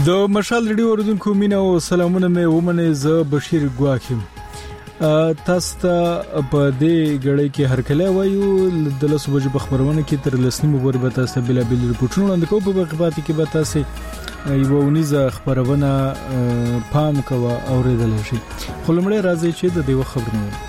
د مشال ریډیو اوریدونکو مینه او سلامونه مې ومنه ز بشیر ګواکیم تاسو ته په دې غړې کې هر کله وایو د لاسو بجو خبرونه کې تر لسنی مبر به تاسو بلا بل رپورټونه وړاندې کوو په بقباتي کې به تاسو یو ونیزه خبرونه پام کوه اوریدل شي خو لمړی راځي چې د دې خبرونه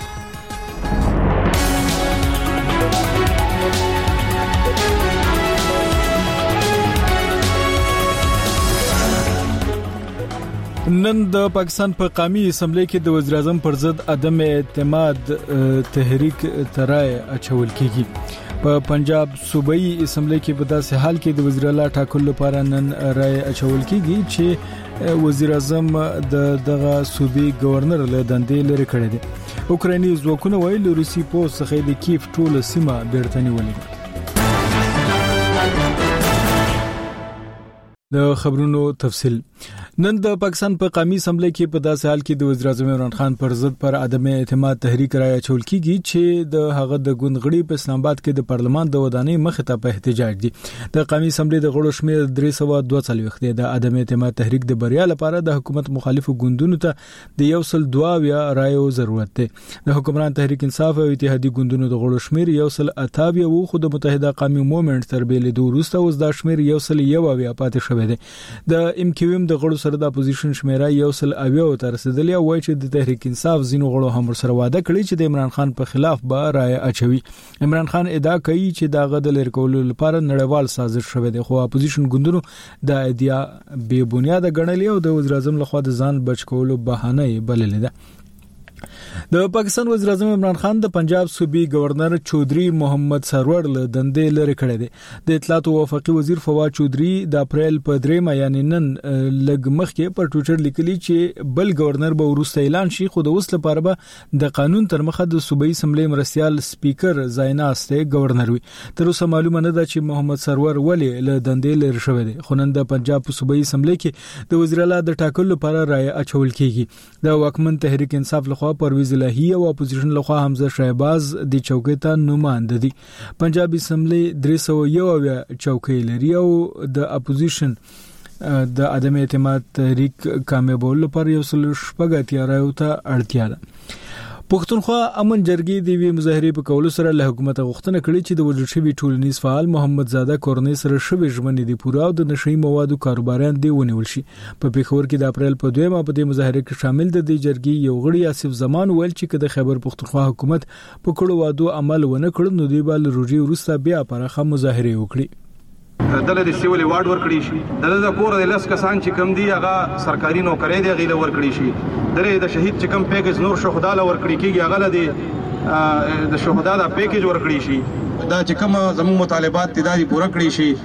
نن د پاکستان په قومي اسمبلی کې د وزیر اعظم پر ضد عدم اعتماد تحریک ترای اچول کیږي په پنجاب صوبایي اسمبلی کې په داسې حال کې د وزیر اعلی ټاکلو لپاره نن رائے اچول کیږي چې وزیر اعظم دغه صوبي گورنر له دندې لري کړی دی اوکراني ځواکونه وایي روسي پوس څخه د کیف ټوله سیمه بیرته نیولې د خبرونو تفصیل نن د پاکستان په قومي اسمبلی کې په داسې حال کې د وزیر اعظم عمران خان پر ضد پر عدم اعتماد تحریک رائے اچول کیږي چې د هغه د ګوندغړي په اسلام آباد کې د پارلمان د ودانۍ مخې ته په احتجاج دي د قومي اسمبلی د غړو شمیر 342 دی د عدم اعتماد تحریک د بریا لپاره د حکومت مخالفو ګوندونو ته د 102 رائے ضرورت دی د حکومت تحریک انصاف او اتحادیه ګوندونو د غړو شمیر 128 وو خو د متحده قومي موومېنټ تر بیل د وروسته اوس د شمیر 101 پاتې شوی دی د ام کیو ام د غړو سره د اپوزیشن شمیره 108 تر رسیدلی او چې د تحریک انصاف زینو غړو هم سره وعده کړی چې د عمران خان په خلاف به رائے اچوي عمران خان ادعا کوي چې دا غد لر کول لپاره نړیوال سازش شوی دی خو اپوزیشن ګوندونو د ادعا بے بنیاد غړلې او د وزیر اعظم لخوا د ځان بچ کولو بهانه بللې ده د پاکستان وزیر اعظم عمران خان د پنجاب صوبي گورنر چودري محمد سرور له دندې لري کړی دی د اطلاعات او وفاقي وزیر فواد چودري د اپریل په 3 یعنی نن لګ مخکې په ټوئیټر لیکلی چې بل گورنر به ورسته اعلان شي خو د اوس لپاره به د قانون تر مخه د صوبایي اسمبلی مرستيال سپیکر زایناسته گورنر وي تر اوسه معلومه نه ده چې محمد سرور ولی له دندې لري شوی دی خو نن د پنجاب صوبایي اسمبلی کې د وزیر اعلی د ټاکلو لپاره رائے اچول کیږي د واکمن تحریک انصاف لخوا پرویز الهی او اپوزیشن لخوا حمزه شهباز د چوکۍ ته نمائنده دي پنجاب اسمبلی 301 چوکۍ لري او د اپوزیشن د عدم اعتماد تحریک کامیابول لپاره یو سل شپږ تیارو ته اړتیا ده پښتونخوا امن جرګې د وی مظاهره په کولو سره له حکومت غوښتنه کړې چې د وجود شوی ټولنیز فعال محمد زاده کورنۍ سره شوی ژوند دی پورا او د نشئی موادو کاروباران دی ونیول شي په پیښور کې د اپریل په 2 په دې مظاهره کې شامل د جرګې یو غړي آصف زمان ویل چې د خیبر پښتونخوا حکومت په کړو وادو عمل ونه کړ نو دی بل روجي ورسته بیا پرخه مظاهره وکړي دله د سیول وارد ورکړي شي د کور د لس کسان چې کم دی هغه سرکاري نوکری دی غیله ورکړي شي درې د شهید چې کم پیکیج نور شهدا له ورکړي کیږي هغه د شهدا د پیکیج ورکړي شي دا چې کوم زموږ مطالبات تداري پوره کړی شي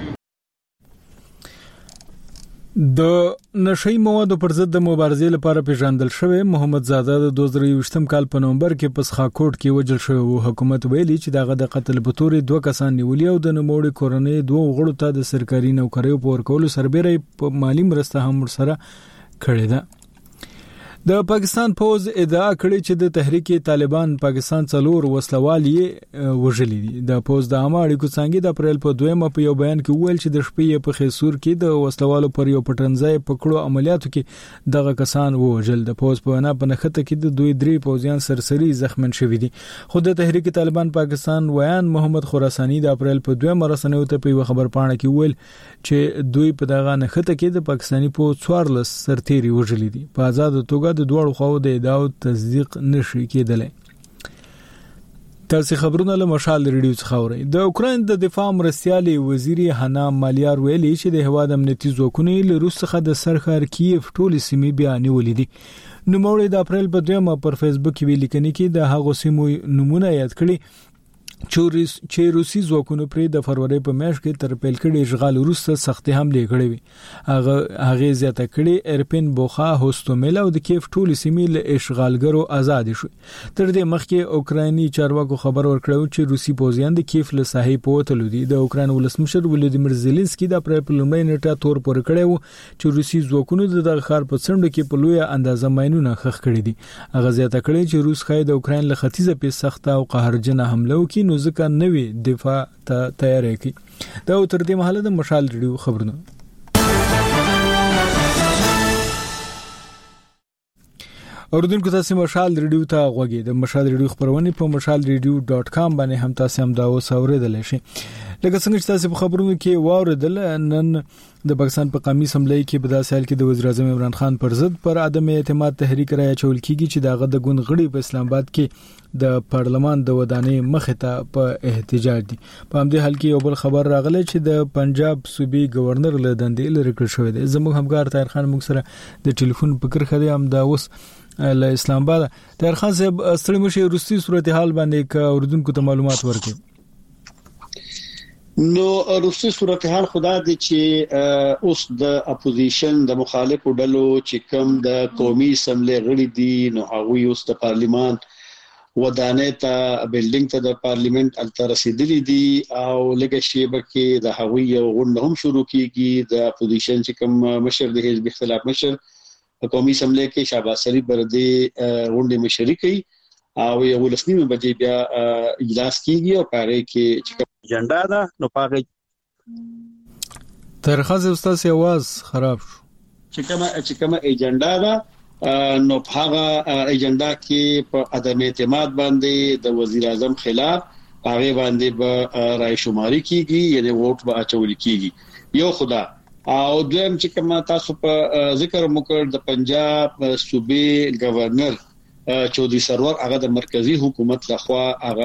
د نشئی موادو پر ضد د مبارزې لپاره پیژندل شوی محمد زاده د 2020 کال په نومبر کې په سخاکوټ کې وجل شوی او حکومت ویلي چې دغه د قتل په تور 2 کسان نیولي او د نوموړي کورنۍ 2 غړو ته د سرکاري نوکریو په ورکولو سربېره په مالی مرسته هم سره کړې ده د پاکستان فوج ادعا کړې چې د تحریک طالبان پاکستان څلور وسلوالي وژلي دي د فوج د عامه اړیکو څنګه د اپریل په 2 په یو بیان کې ویل چې د شپې په خیسور کې د وسلوالو پر یو پټنځای پکړو عملیاتو کې دغه کسان وژل د فوج په نه په نخته کې د دوی 3 پوځیان سرسري زخمن شوي دي خو د تحریک طالبان پاکستان ویان محمد خراسانی د اپریل په 2 رسنیو ته په خبر پاڼه کې ویل چې دوی په دغه نخته کې د پاکستانی فوج 14 سرتيري وژلي دي په آزاد توګه د دوړو خو د ادعاو تصدیق نشي کېدلی تاسو خبرونه له مشال ریډیو څخه اورئ د اوکرين د دفاع مرستيالي وزیر هانا مالیار ویلي چې د هواد امنیتي ځواکونو له روس څخه د سرخار کیف ټولې سیمې بیان ولې دي نوموړي د اپریل په 2 پر فیسبوک کې لیکنې کې د هغو سیمو نمونه یاد کړي چې روسي ځواکونو پر د فروری په میاشت کې تر پیل کړي اشغال وروسته سختي حمله کړې وي هغه زیاته کړي ارپین بوخا هوستومیل او د کیف ټول سیمې له اشغالګرو آزاد شو تر دې مخکې اوکرایني چارواکو خبر ورکړو چې روسي پوځیان د کیف له ساحې پوتلو دي د اوکراین ولسمشر ولادیمیر زيلنسکي د اپریل په لومړۍ نیټه تور پر کړی وو چې روسي ځواکونو د خار په څنډو کې په لوی اندازه ماینونه خخ کړي دي هغه زیاته کړي چې روس خای د اوکراین له ختیځه په سخته او قهرجنه حمله وکړي نو ځکه نوې دفاع ته تیاری کوي دا تر دې مهاله د مشال ریډیو خبرونه اوردونکو تاسو مشال ریډیو ته غوږی د مشال ریډیو خبرونه په mashalradio.com باندې هم تاسو هم دا اوسوریدل شي. لکه څنګه چې تاسو په خبرونو کې واوریدل نن د پاکستان په قومي اسمبلی کې په داسې حال کې د وزیر اعظم عمران خان پر ضد پر عدم اعتماد تحریک را چول کیږي چې دغه د ګوند غړي په اسلام آباد کې د پارلمان د ودانۍ مخې ته په احتجاج دي. په همدې حال کې یو بل خبر راغلی چې د پنجاب صوبې گورنر له دندې لري کړ شوی دی. زموږ همکار طاهر خان موږ سره د ټلیفون په کرخه دی هم دا اوس له اسلام آباد. طاهر خان صاحب ستړي مشه روسي صورتحال باندې کا اردوونکو ته معلومات ورکړي. نو روسي صورتحال خدا دي چې اوس د اپوزیشن د مخالفو ډلو چې کوم د قومي اسمبلی غړي دي نو هغه اوس د پارلیمان ودانۍ ته بلډینګ ته د پارلیمنت الته رسیدلی دي او لږه شیبه کې د هغوی یو غونډه هم شروع کیږي. د اپوزیشن چې کوم مشر د حزب اختلاف مشر قومي اسمبلی کې شهباز شریف بردي غونډه مشري کوي او یو لسنیمه بجې بیا اجلاس کیږي او پاره کې چې اجنډا ده نو پاره ترخص استاد आवाज خراب شو چې کومه اجنډا ده نو هغه اجنډا کې په عدم اعتماد باندې د وزیر اعظم خلاف هغه باندې به رائے شماري کیږي یعنی ووټ به اچول کیږي یو خدا او دویم چې کومه تاسو په ذکر وکړ د پنجاب صوبې گورنر چودري سرور هغه د مرکزی حکومت لخوا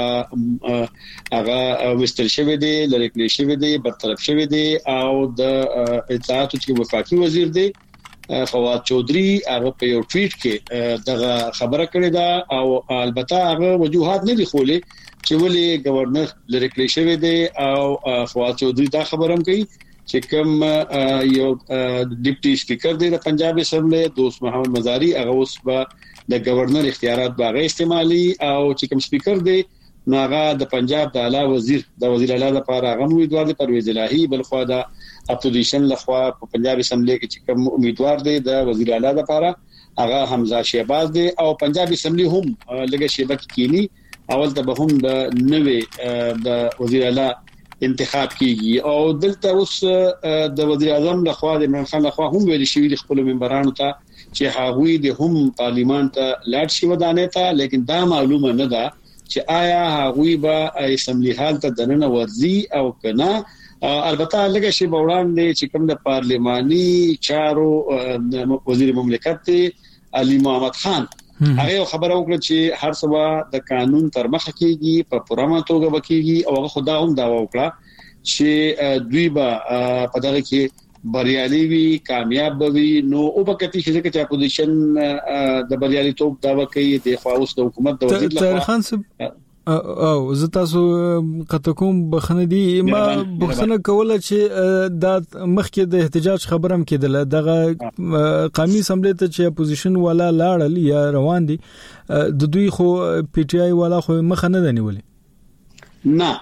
هغه وستل شوی دی لری کلی شوی دی برطرف شوی دی او د اطلاعات چې وفاقي وزیر دی فواد چودري هغه په یو ټویټ کې دغه خبره کړې ده او البته هغه وجوهات نه دي خولې چې ولې گورنر لری کلی شوی دی او فواد چودري دا خبره هم کوي چې کوم یو ډیپټي سپیکر دی د پنجاب اسمبلی دوست محمد مزاری هغه اوس به د گورنر اختیارات باغ استعمالي او چې کوم سپیکر دی نو هغه د پنجاب د اعلی وزیر د وزیر اعلی لپاره هغه امیدوار دی پرویز الهی بلخوا د اپوزیشن لخوا په پنجاب اسمبلی کې چې کوم امیدوار دی د وزیر اعلی لپاره هغه حمزه شهباز دی او پنجاب اسمبلی هم لږه شیبه کینی اول ته به هم د نوې د وزیر اعلی انتخاب کیږي او دلته اوس د وزیر اعظم لخوا د عمران خان لخوا هم ویل شوی د خپل ممبرانو ته چې هغوی د هم پارلیمان ته لاړ شي ودانې ته لیکن دا معلومه نه ده چې آیا هغوی به اسمبلی حال ته دننه ورزي او کنه. البته لږه شی وړاندې چې کوم د پارلماني چارو وزیر مملکت علي محمد خان هغه خبره وکړه چې هر سبا د قانون تر مخه کېږي په پوره توګه وکړي او هغه خدا هم دا وکړه چې دوی به په دغه کې بریالي وي کامیاب وي نو او بکتی چې اپوزیشن د بریالي توپ دا وکړي د خواوس د حکومت د وزیر لپاره او زه تاسو قطکم بخنه دي ما بخنه کوله چې د مخکې د احتجاج خبرم کېدله دغه قومي اسمبلی ته چې اپوزیشن والا لاړل یا روان دي د دوی خو پی ټی آی والا خو مخ نه دنیولې نه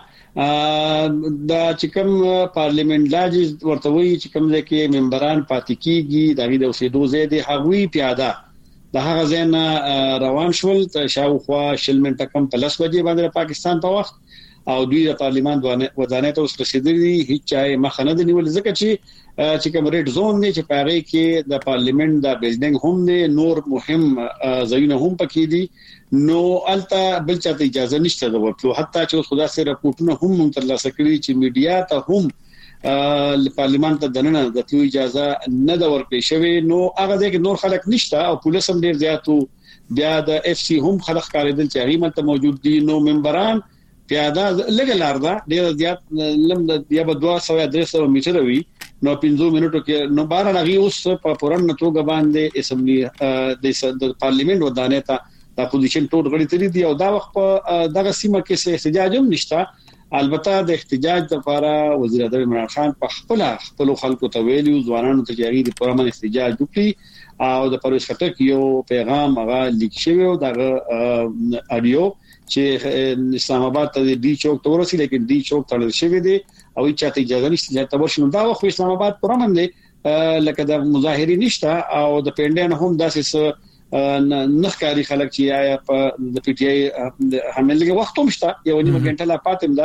دا چې کوم پارلیمنت لاجز ورته وی چې کوم ځکه ممبران پاتې کیږي دغه د اوسېدو زیاده هغوی پیاده د هغه ځین روان شول شاوخوا شلمنټه کم پلس بجې باندې پاکستان په وخت او دوی د پارلیمان ودانۍ ته رسیدلي هیڅ چای مخ نه دی نیول ځکه چې کوم ریډ زون دی چې پاره کې د پارلیمنت د بلډینګ هم دی نور مهم ځایونه هم پکې دي نو الته بل چاته اجازه نشته د ورتلو حتی چې خدا سره راپورټونه هم ترلاسه کړي چې میډیا ته هم پارلیمان ته دننه د تلو اجازه نه دا ورکړي شوی نو هغه د نور خلک نشته او پولیس هم ډیر زیاتو بیا د اف سی هم خلک کاریدل چې هغه ملته موجود دي نو ممبران پیاده لګ لاردا ډیر زیات لم د یا په 200-300 میټر وي نو 15 منټو کې نو بار لغي اوس په پورن توګه باندې اسمبلی د پارلیمنت ودانې ته د اپوزیشن ټول غړي تری دي او دا وخت په دغه سیمه کې احتجاج هم نشته. البته د احتجاج لپاره وزیر اعظم عمران خان په خپل خلکو ته ویلو ځوانانو ته جاری د پرمن احتجاج وکړي او د پرویز خټک یو پیغام هغه لیک شوی او د اډیو چې اسلام آباد ته دی چوک ته ورسې لیکن دی چوک تړل شوی دی او چاته اجازه نشته چې تاسو شنو دا خو اسلام آباد پرمن دی لکه د مظاهری نشته او د پینډین هم داسې نخکاری خلک چې آیا په د پی ټی آی حملګه وخت هم شته یو نیمه غنټه لا پاتم دا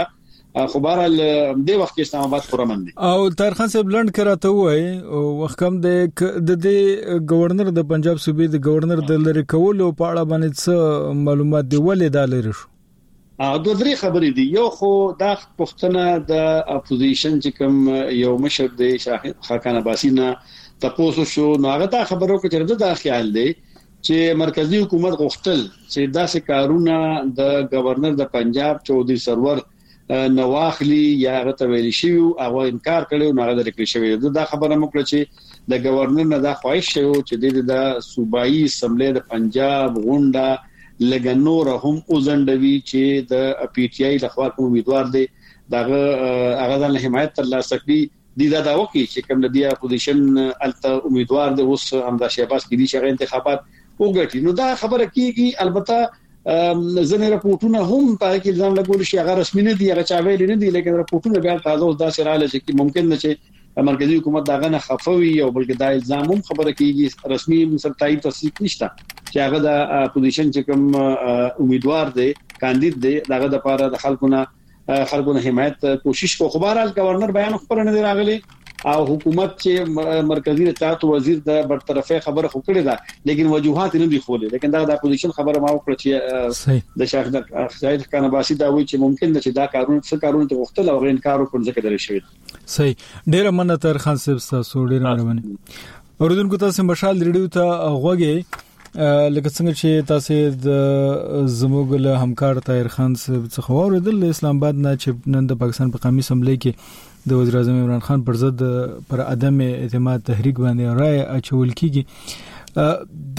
خو بهرحال د وخت اسلام آباد پرمن دي. او طاهر خان صاحب لند کراته وای وخت کم د گورنر د پنجاب صوبې د گورنر د لری کولو په اړه باندې څه معلومات دی ولې دا لري شو؟ دوه درې خبرې دي. یو خو دا پښتنه د اپوزیشن چې کوم یو مشر دی شاهد خاقان عباسی نه تاسو شو نو هغه دا خبرو کې چې دا خیال دی چې مرکزی حکومت غوښتل چې داسې کارونه د گورنر د پنجاب چودھری سرور نواخلی یا غته ویل شي او انکار کړو نه غوډه کړی شوی. دا خبره مکړه چې د گورنر نه دا خواهش شو چې د صوبایي اسمبلی د پنجاب غونډه لګنور هم اوزندوي چې د پی ټی آی لخوا کوم امیدوار دی هغه د حمایت تر لاسه کړي دا وکي چې کوم د اپوزیشن الته امیدوار دی اوس همدا شهباز کې دي چې انتخابات وګټي. نو دا خبره کیږي. البته ځنې راپورټونه هم په کې ځان لګول شي هغه رسمي نه دي هغه چا ویل نه دي لیکن راپورټونه بیا تازه اوس دا سراله چې ممکن نه چې مرکزی حکومت داغه نه خفوي او بلکې دا الزام هم خبره کیږي رسمي مسلطای تصدیق نشته چې هغه د اپوزیشن چې کوم امیدوار دی کاندید دی داغه د لپاره د خلکو حمایت کوشش کو. خبرال گورنر بیان خبر نه دی راغلی او حکومت چې مرکزی اطلاعات وزیر د برطرفه خبره خو کړې ده لیکن وجوهات نه دي خولې. لیکن دا د اپوزیشن خبره ما وکړه چې د شاهد خان عباسی دا وایي چې ممکن ده چې دا کارونه ته وختل او انکار وکړي ځکه درې شوی. صحیح. ډیر مننه طاهر خان صاحب تاسو ډیر مهرباني. اوردونکو تاسو مشال ریډیو ته غوږی لکه څنګه چې تاسو د زموږ له همکار طاهر خان صاحب څخه اوریدل اسلام آباد نه چې نن د پاکستان په قومي اسمبلی کې د وزیر اعظم عمران خان پر ضد پر عدم اعتماد تحریک باندې رائے اچول کیږي.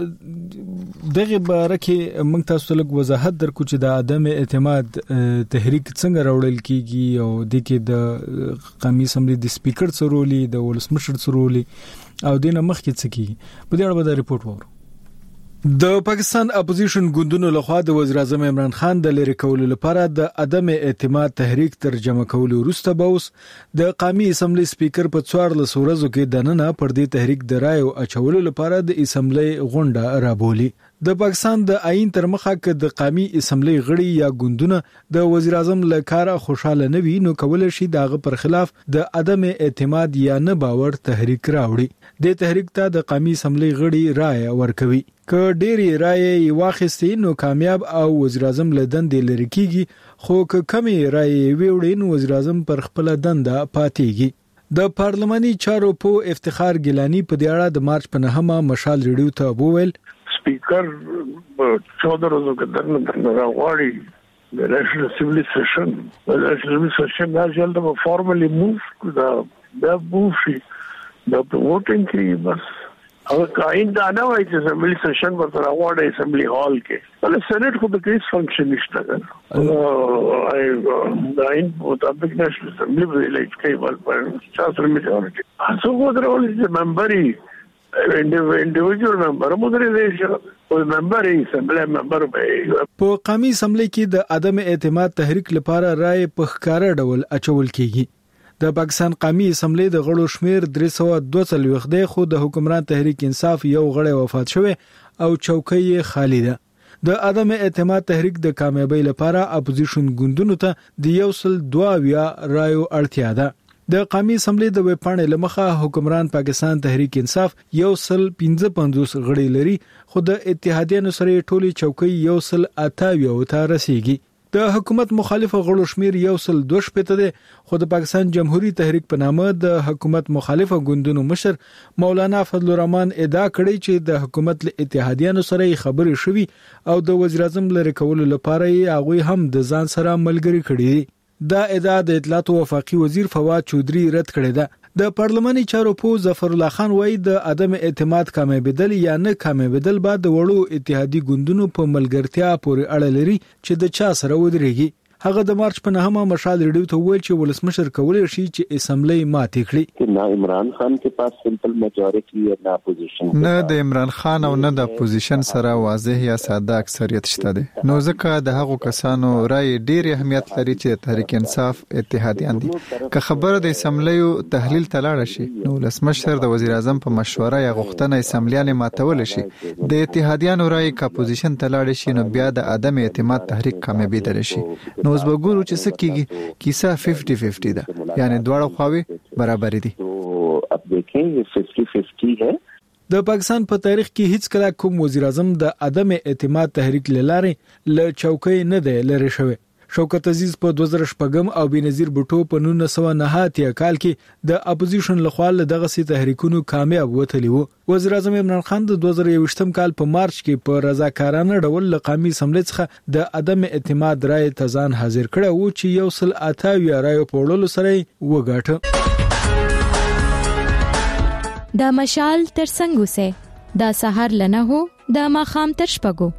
د دغه باره کې موږ تاسو ته وضاحت درکو چې د عدم اعتماد تحریک څنګه راوړل کیږي او د کې د قومي اسمبلی د سپیکر سرولي د ولسمشر سرولي او دینه مخکې څه کیږي په دې اړه به ریپورت وورو. د پاکستان اپوزیشن ګوندونو لخوا د وزیر اعظم عمران خان د لری کولو لپاره د عدم اعتماد تحریک ترجمه کولو وروسته باوس د قومي اسمبلی سپیکر په 14 ورځو کې دننه پر دې تحریک د رایو اچولو لپاره د اسمبلی غونډه رابولي. د پاکستان د آئین تر مخه کې د قومي اسمبلی غړي یا ګوندونه د وزیر اعظم لکاره خوشاله نه وي نو کول شي دغه پر خلاف د عدم اعتماد یا نه باور تحریک راوړي. د تحریک ته د قومي اسمبلی غړي رائے ورکوي. که ډېری رائے واخیستي نو کامیاب او وزیر اعظم له دندې لری کیږي خو که کمی رائے ویوړي نو وزیر اعظم پر خپل دنده پاتېږي. د پارلماني چارو په افتخار ګیلانی په دې اړه د مارچ په 9 مشال ریډیو ته وویل سپیکر 14 ورځو کې درنه راغړی the National Assembly session. The National Assembly session has held a formally moved to the move the voting की बस अब काइन दाना हुआ इस असेंबली सेशन पर तो अवार्ड असेंबली हॉल के मतलब सेनेट को तो केस फंक्शन इश्ता कर दाइन मुताबिक नेशनल असेंबली में इलेक्ट कई बार पर 50 मेजॉरिटी सो वो रोल इज मेंबर ही इंडिविजुअल मेंबर मुद्रे देश कोई मेंबर ही असेंबली मेंबर په قومي اسمبلی کې د عدم اعتماد تحریک لپاره رائے په ښکارا ډول اچول کیږي. د پاکستان قومي اسمبلی د غړو شمیر 342 دی خو د حکمران تحریک انصاف یو غړی وفات شوی او چوکۍ یې خالی ده. د عدم اعتماد تحریک د کامیابی لپاره اپوزیشن ګوندونو ته د 122 رایو اړتیا ده. د قومي اسمبلی د وپاڼې لمخه حکمران پاکستان تحریک انصاف 155 غړي لري خو د اتحادیانو سره ټولي چوکۍ 128 ته رسیدي. د حکومت مخالف غړو شمیر 102 دی خو د پاکستان جمهوریت تحریک په نامه د حکومت مخالف ګوندونو مشر مولانا فضل الرحمن ادعا کړې چې د حکومت له اتحادیانو سره خبرې شوي او د وزیر اعظم لری کولو لپاره هغه هم د ځان سره ملګری کړي. دا ادعا د اطلاعات وفاقي وزیر فواد چودھری رد کړې ده. د پارلماني چارو په ظفر الله خان وایي د عدم اعتماد کامیابیدل یا نه کامیابیدل بعد د وړو اتحادی ګوندونو په ملګرتیا پورې اړه لري چې د چا سره ودرېږي. هغه د مارچ په 9 مشال ریډیو ته ویل چې ولسمشر کولای شي چې اسمبلی ماتې کړي. نه عمران خان کې پاس سمپل میجورټي یا نه اپوزیشن نه د عمران خان او نه د اپوزیشن سره واضح یا ساده اکثریت شته دي. نو ځکه د هغو کسانو رائے ډیر اهمیت لري چې تحریک انصاف اتحادیان دي. که خبره د اسمبلی تحلیل تلاړ شي نو ولسمشر د وزیر اعظم په مشوره یا غوښتنه اسمبلیان ماتول شي. د اتحادیانو رائے کا اپوزیشن تلاړ شي نو بیا د عدم اعتماد تحریک کامیابی درشي. نو اوس وګورو چې څه کیږي کیسه 50-50 ده یعنی دواړه خواوې برابر دي. تو اب دیکھیں یہ 50-50 ہے. د پاکستان په تاریخ کې هیڅ کله کوم وزیر اعظم د عدم اعتماد تحریک لاره ل چوکۍ نه دی لری شوی. شوکت عزیز په 2014 او بنظیر بوټو په 1989 کال کې د اپوزیشن لخوا دغه سي تحریکونو کامیاب وتلی وو. وزیر اعظم عمران خان د 2021 کال په مارچ کې په رضاکارانه ډول قومي سملې څخه د عدم اعتماد رائے تزان حاضر کړه وو چې یو سل 28 رائے په وړلو سره وګاټه. دا مشال تر څنګه سه دا سحر لنه هو دا ماخام تر شپګو.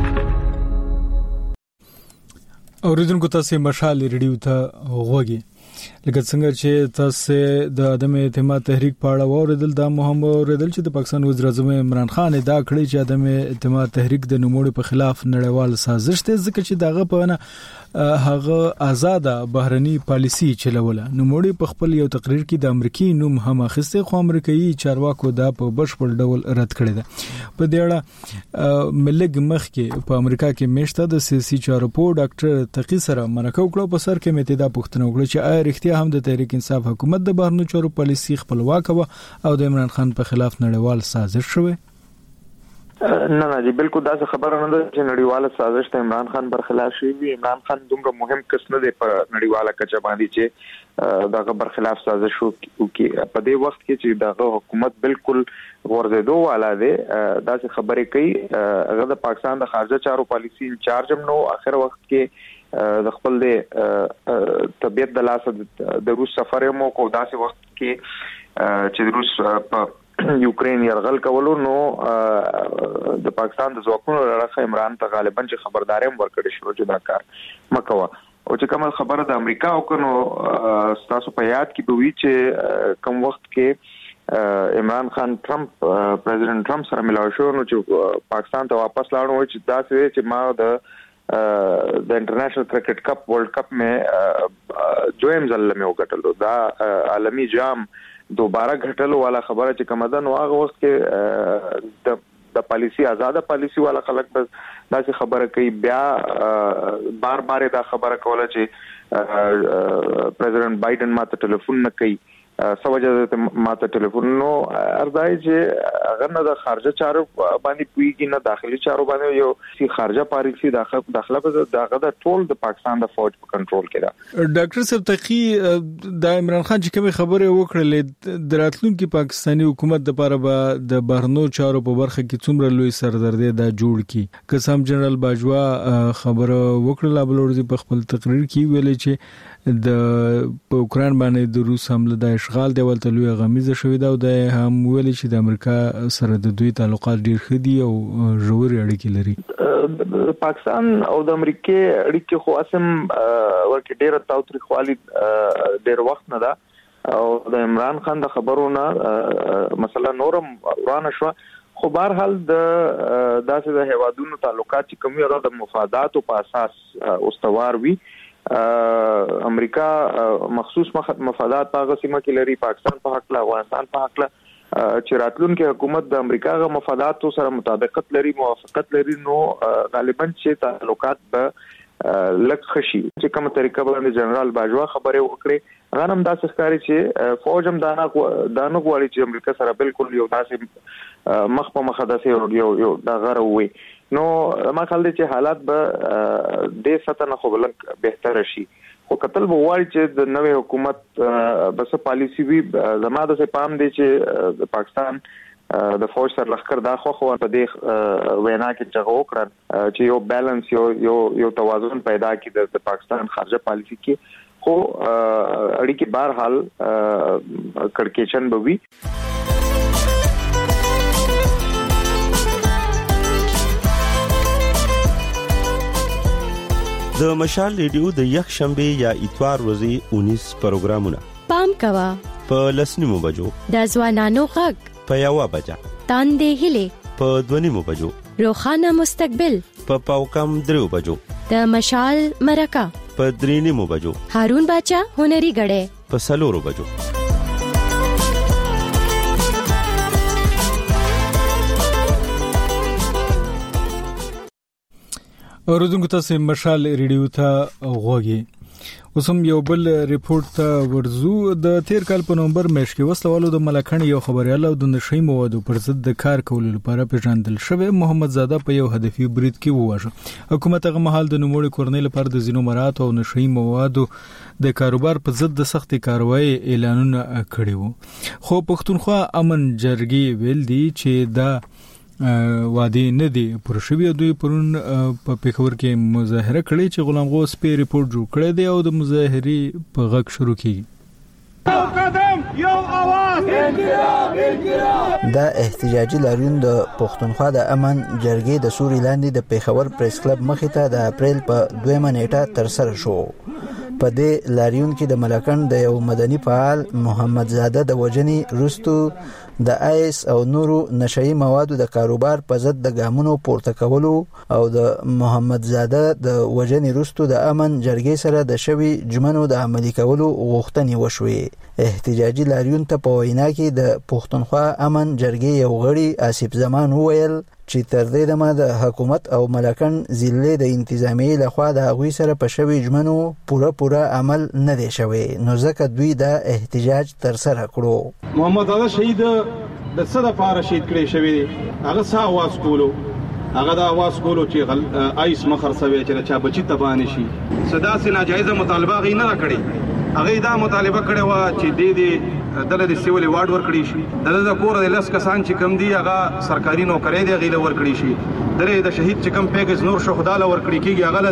اوریدونکو تاسو مشال ریډیو ته غوږی لکه څنګه چې تاسو د عدم اعتماد تحریک په اړه اوریدل دا مهم اوریدل چې د پاکستان وزیر اعظم عمران خان دا کړی چې عدم اعتماد تحریک د نوموړي په خلاف نړیوال سازش دی ځکه چې دغه په نه هغه آزاد بهرني پالیسی چلوله. نوموړي په خپل یو تقریر کې د امریکای نوم هم اخیسته خو امریکایي چارواکو دا په بشپړ ډول رد کړی دی. په دې اړه ملګ مخ کې په امریکا کې میشته د سیاسي چارو په ډاکټر تقی سره مرکه وکړه په سر کې متدا پښتنه وکړه چې آیا رښتیا هم د تحریک انصاف حکومت د بهرنیو چارو پالیسی خپلواک و او د عمران خان په خلاف نړیوال سازش شوه. نه جی بالکل دا خبره نه ده چې نړیواله سازش ته عمران خان پر خلاف شي. عمران خان دومره مهم کس نه دی په نړیواله کچه باندې چې دغه پر خلاف سازش وکړي. په دې وخت کې چې دغه حکومت بالکل ورزيدو والا دی دا خبرې کوي. هغه د پاکستان د خارجه چارو پالیسی انچارج هم نو اخر وخت کې د خپل د طبيعت د لاسه د روس سفر مو کو داسې وخت کې چې روس په یوکرين يرغل کولو نو د پاکستان د ځواکونو لپاره عمران ته غالبا چې خبرداري ورکړي شو چې دا کار مکوه. او چې کوم خبره د امریکا او کنو تاسو په یاد کې به وی چې کوم وخت کې عمران خان پریزیدنت ټرمپ سره ملاوي شو نو چې پاکستان ته واپس لاړو چې دا چې ما د انټرنیشنل کرکټ کپ ورلد کپ میں دویم ځل مې وګټلو. دا عالمی جام دوباره غټلو والا خبره چې کومه ده نو هغه وخت کې د پالیسی آزاد پالیسی والا خلک بس دا خبره کوي. بیا بار دا خبره کوله چې پریزیدنت بایدن ماته ټلیفون نه کوي سوجه ماته ټلیفون نو ارزای چې هغه نه د خارجه چارو باندې پویږي نه داخلي چارو باندې یو سی خارجه پالیسی داخله په دغه د ټول د پاکستان د فوج په کنټرول کې ده. ډاکټر صاحب تقی د عمران خان چې کوم خبره وکړلې د راتلونکي پاکستاني حکومت لپاره به د بهرنیو چارو په برخه کې څومره لوی سردردي دا جوړ کی. قسم جنرال باجوا خبره وکړه بلورځي په خپل تقریر کې ویلي چې د اوکران باندې د روس حمله د اشغال د ولته لوی غمیزه شوې ده او د هم ویلي چې د امریکا سره د دوی تعلقات ډیر ښه دي او ژورې اړیکې لري. پاکستان او د امریکا اړیکې خو اسم ورکه ډیر تاوتریخوالي ډیر وخت نه ده او د عمران خان د خبرونه مثلا نورم ورانه شو. خو بهر حال د داسې د هوادونو تعلقات چې کومي او د مفادات په اساس استوار وي. امریکا مخصوص مفادات په سیمه کې لري پاکستان په حق له افغانستان په حق له چې راتلونکي حکومت د امریکا غو مفاداتو سره مطابقت لري موافقت لري نو غالبا چې تعلقات به لک خشي. چې کومه طریقه باندې جنرال باجوا خبره وکړي غنم داسې ښکاري چې فوج هم دانه غواړي چې امریکا سره بالکل یو داسې مخ په مخ داسې یو د غره وي. نو ما خیال دی چې حالات به د سطح نه خو بلک بهتر شي. خو قتل وایي چې د نوې حکومت بس پالیسی وی زماده سه پام دی چې د پاکستان د فوج سره لخر دا خو په دې وینا کې چې وکړه چې یو بیلانس یو توازن پیدا کړي د پاکستان خارجه پالیسی کې. خو اړیکې بهر حال کړکېچن به وي. د مشال ریډیو د یک شنبه یا اتوار ورځې 19 پروګرامونه پام کوا په لسنیمو بجو د ځوانانو غږ په یو بجا تاندې هلي په دونیمو بجو روخانه مستقبل په پاوکم درو بجو د مشال مرکه په درینیمو بجو هارون باچا هنري غړې په سلورو بجو. اوریدونکو تاسو مشال ریډیو ته غوږی اوسم یو بل ریپورت ته ورزو د تیر کال په نومبر میاشت کې وسلوالو د ملکن یو خبريال او د نشئی موادو پر ضد د کار کولو لپاره پیژندل شوی محمد زاده په یو هدفي برید کې وواژه. حکومت هغه مهال د نوموړي کورنۍ لپاره د زینو مرات او نشئی موادو د کاروبار په ضد د سختي کاروایی اعلانونه کړي وو. خو پښتونخوا امن جرګې ویل دي چې دا وادي نه دی پر شوی دوی پرون په پیښور کې مظاهره کړې چې غلام غوث په ریپورت جوړ کړی دی او د مظاهري په غږ شروع کیږي. یو आवाज دا احتجاجي لاریون د پښتونخوا د امن جرګې د سوري لاندې د پیښور پریس کلب مخې ته د اپریل په 2 نیټه تر سره شو. په دې لاریون کې د ملکن د یو مدني فعال محمد زاده د وجنې رستو د آیس او نورو نشئی موادو د کاروبار په ضد د ګامونو پورته کولو او د محمد زاده د وجنې رستو د امن جرګې سره د شوی جمنو د عملي کولو غوښتنې وشوې. احتجاجي لاریون ته په وینا کې د پښتونخوا امن جرګې یو غړي آصف زمان وویل چې تر دې دمه د حکومت او ملکن ضلع د انتظامیې لخوا د هغوی سره په شوی جمنو پوره عمل نه دی شوی، نو ځکه دوی دا احتجاج تر سره کړو. محمد زاده شهید د څه د پاره شهید کړی شوی دی؟ هغه څه आवाज کولو، هغه د आवाज کولو چې آیس مخر سوي چې چا بچی تبانه شي. صدا سي ناجایزه مطالبه غي نه کړی. هغه دا مطالبه کړې و چې د دله د سیول وارد ورکړي شي. د کور د لس کسان چې کم دي هغه سرکاري نوکری دی غیله ورکړي شي. درې د شهید چې کم پیکیج نور شهدا له ورکړي کیږي هغه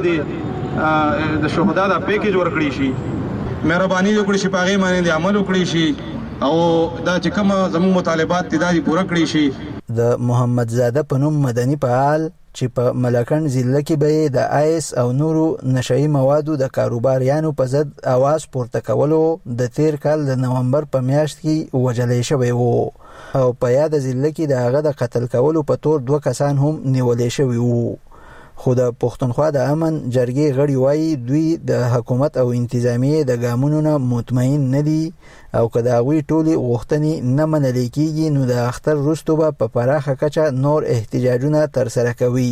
له د شهدا د پیکیج ورکړي شي. مهرباني وکړي چې پاغي باندې عمل وکړي شي او دا چې کوم زموږ مطالبات دي دا پوره کړي شي. د محمد زاده په نوم مدني فعال چې په ملکن ضلع کې به د آیس او نورو نشئی موادو د کاروباریانو په ضد आवाज پورته کولو د تیر کال د نومبر په میاشت کې وجلې شوی وو او په یاد ضلع کې د هغه د قتل کولو په تور 2 کسان هم نیولې شوی وو. خو د پښتونخوا د امن جرګې غړي وایي دوی د حکومت او انتظامیې د ګامونو نه مطمئن نه دي او که د هغوی ټولې غوښتنې نه منل کېږي نو د اختر وروسته به په پراخه کچه نور احتجاجونه ترسره کوي.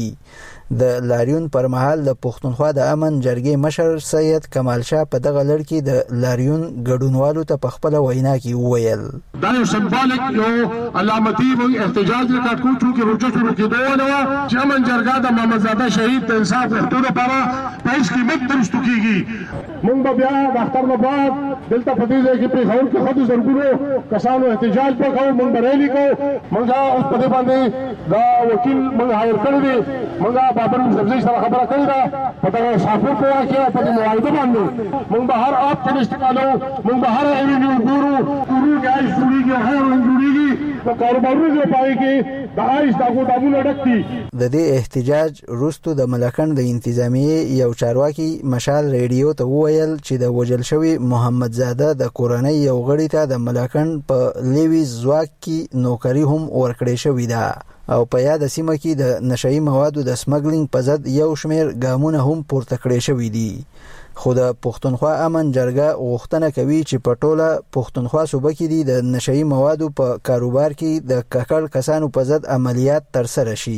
د لاریون پر مهال د پښتونخوا د امن جرګې مشر سید کمال شاه په دغه لړ کې د لاریون ګډونوالو ته په خپله وینا کې وویل دا یو سمبولیک یو علامتي احتجاج ریکارډ کوو چې روجه شروع کېدو ونه چې امن جرګه د محمد زاده شهید د انصاف غوښتلو لپاره په هیڅ قیمت درستو کېږي. موږ به بیا د اختر نه بعد دلته په دې ځای کې پېښور کې خود زرګونو کسانو احتجاج وکړو. موږ به ریلي کوو. موږ اوس په دې باندې دا وکیل موږ هایر کړی دی. موږ بابر سبزی سره خبره کړې ده په دغه شاپور په واقعیا په دې معاهده باندې موږ به هر آپ ته استقالو موږ به هر ایوینیو ګورو ګای جوړیږي هر جوړیږي په کاروبارونو کې پای کې د آیس داغو ډک دي. د دې احتجاج وروسته د ملکن د انتظامیې یو چارواکي مشال ریډیو ته وویل چې د وجل شوی محمد زاده د کورنۍ یو غړي ته د ملکن په لیوي ځواک کې نوکری هم ورکړې شوې ده او په یاد سیمه کې د نشئی موادو د سمګلینګ په ضد یو شمیر ګامونه هم پورته کړې شوې دي. خو د پښتونخوا امن جرګه غوښتنه کوي چې په ټوله پښتونخوا صوبه کې د نشئی موادو په کاروبار کې د ککړ کسانو په ضد عملیات ترسره شي.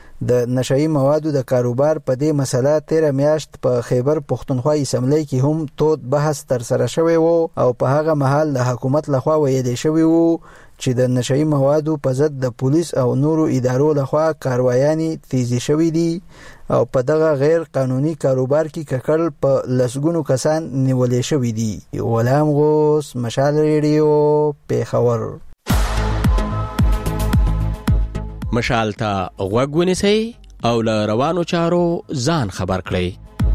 د نشئی موادو د کاروبار په دې مسله 13 میاشت په خیبر پښتونخوا اسمبلی کې هم تود بحث ترسره شوی وو او په هغه مهال د حکومت لخوا ویل شوی وو چې د نشئی موادو په ضد د پولیس او نورو ادارو لخوا کاروایانې تیزی شوې دي او په دغه غیر قانوني کاروبار کې ککړ په لسګونو کسان نیولې شوې دي. غلام غوث، مشال ریډیو، پیښور. مشال ته غوږ ونیسئ او له روانو چارو ځان خبر کړئ.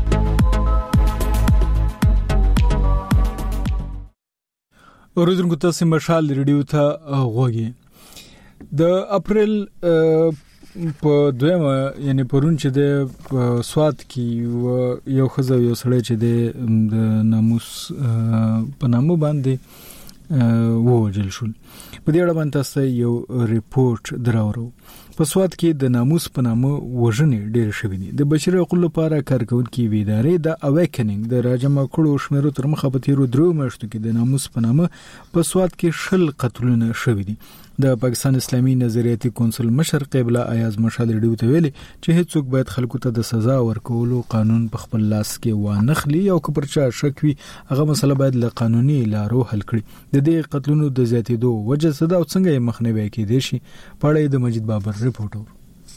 اوریدونکو تاسو مشال ریډیو ته غوږی. د اپریل په دویمه یعنی پرون چې د سواد کې یو خزه یو سړی چې د ناموس په نامو باندې ووجل شول. په دې اړه باندې تاسو یو ریپورت دراوړو. په سواد کې د ناموس په نامه وژنې ډېر شوې دي. د بشري حقوقو لپاره کارکونکي ویدارې د اویکنینګ د راجمع کړو شمیرو تر مخه په تیرو 3 میاشتو کې د ناموس په نامه په سواد کې 10 قتلونه شوې دي. د پاکستان اسلامي نظریاتي کونسل مشر قبله ایاز مشال ریډیو ته ویلي چې هیڅوک باید خلکو ته د سزا ورکولو قانون په خپل لاس کې وانخلي او که پر چا شک وي هغه مسله باید له قانوني لارو حل کړي. د دې قتلونو د زیاتېدو وجه څه ده او څنګه یې مخنیوي کېدای شي؟ په اړه د مجید بابر رپورټ.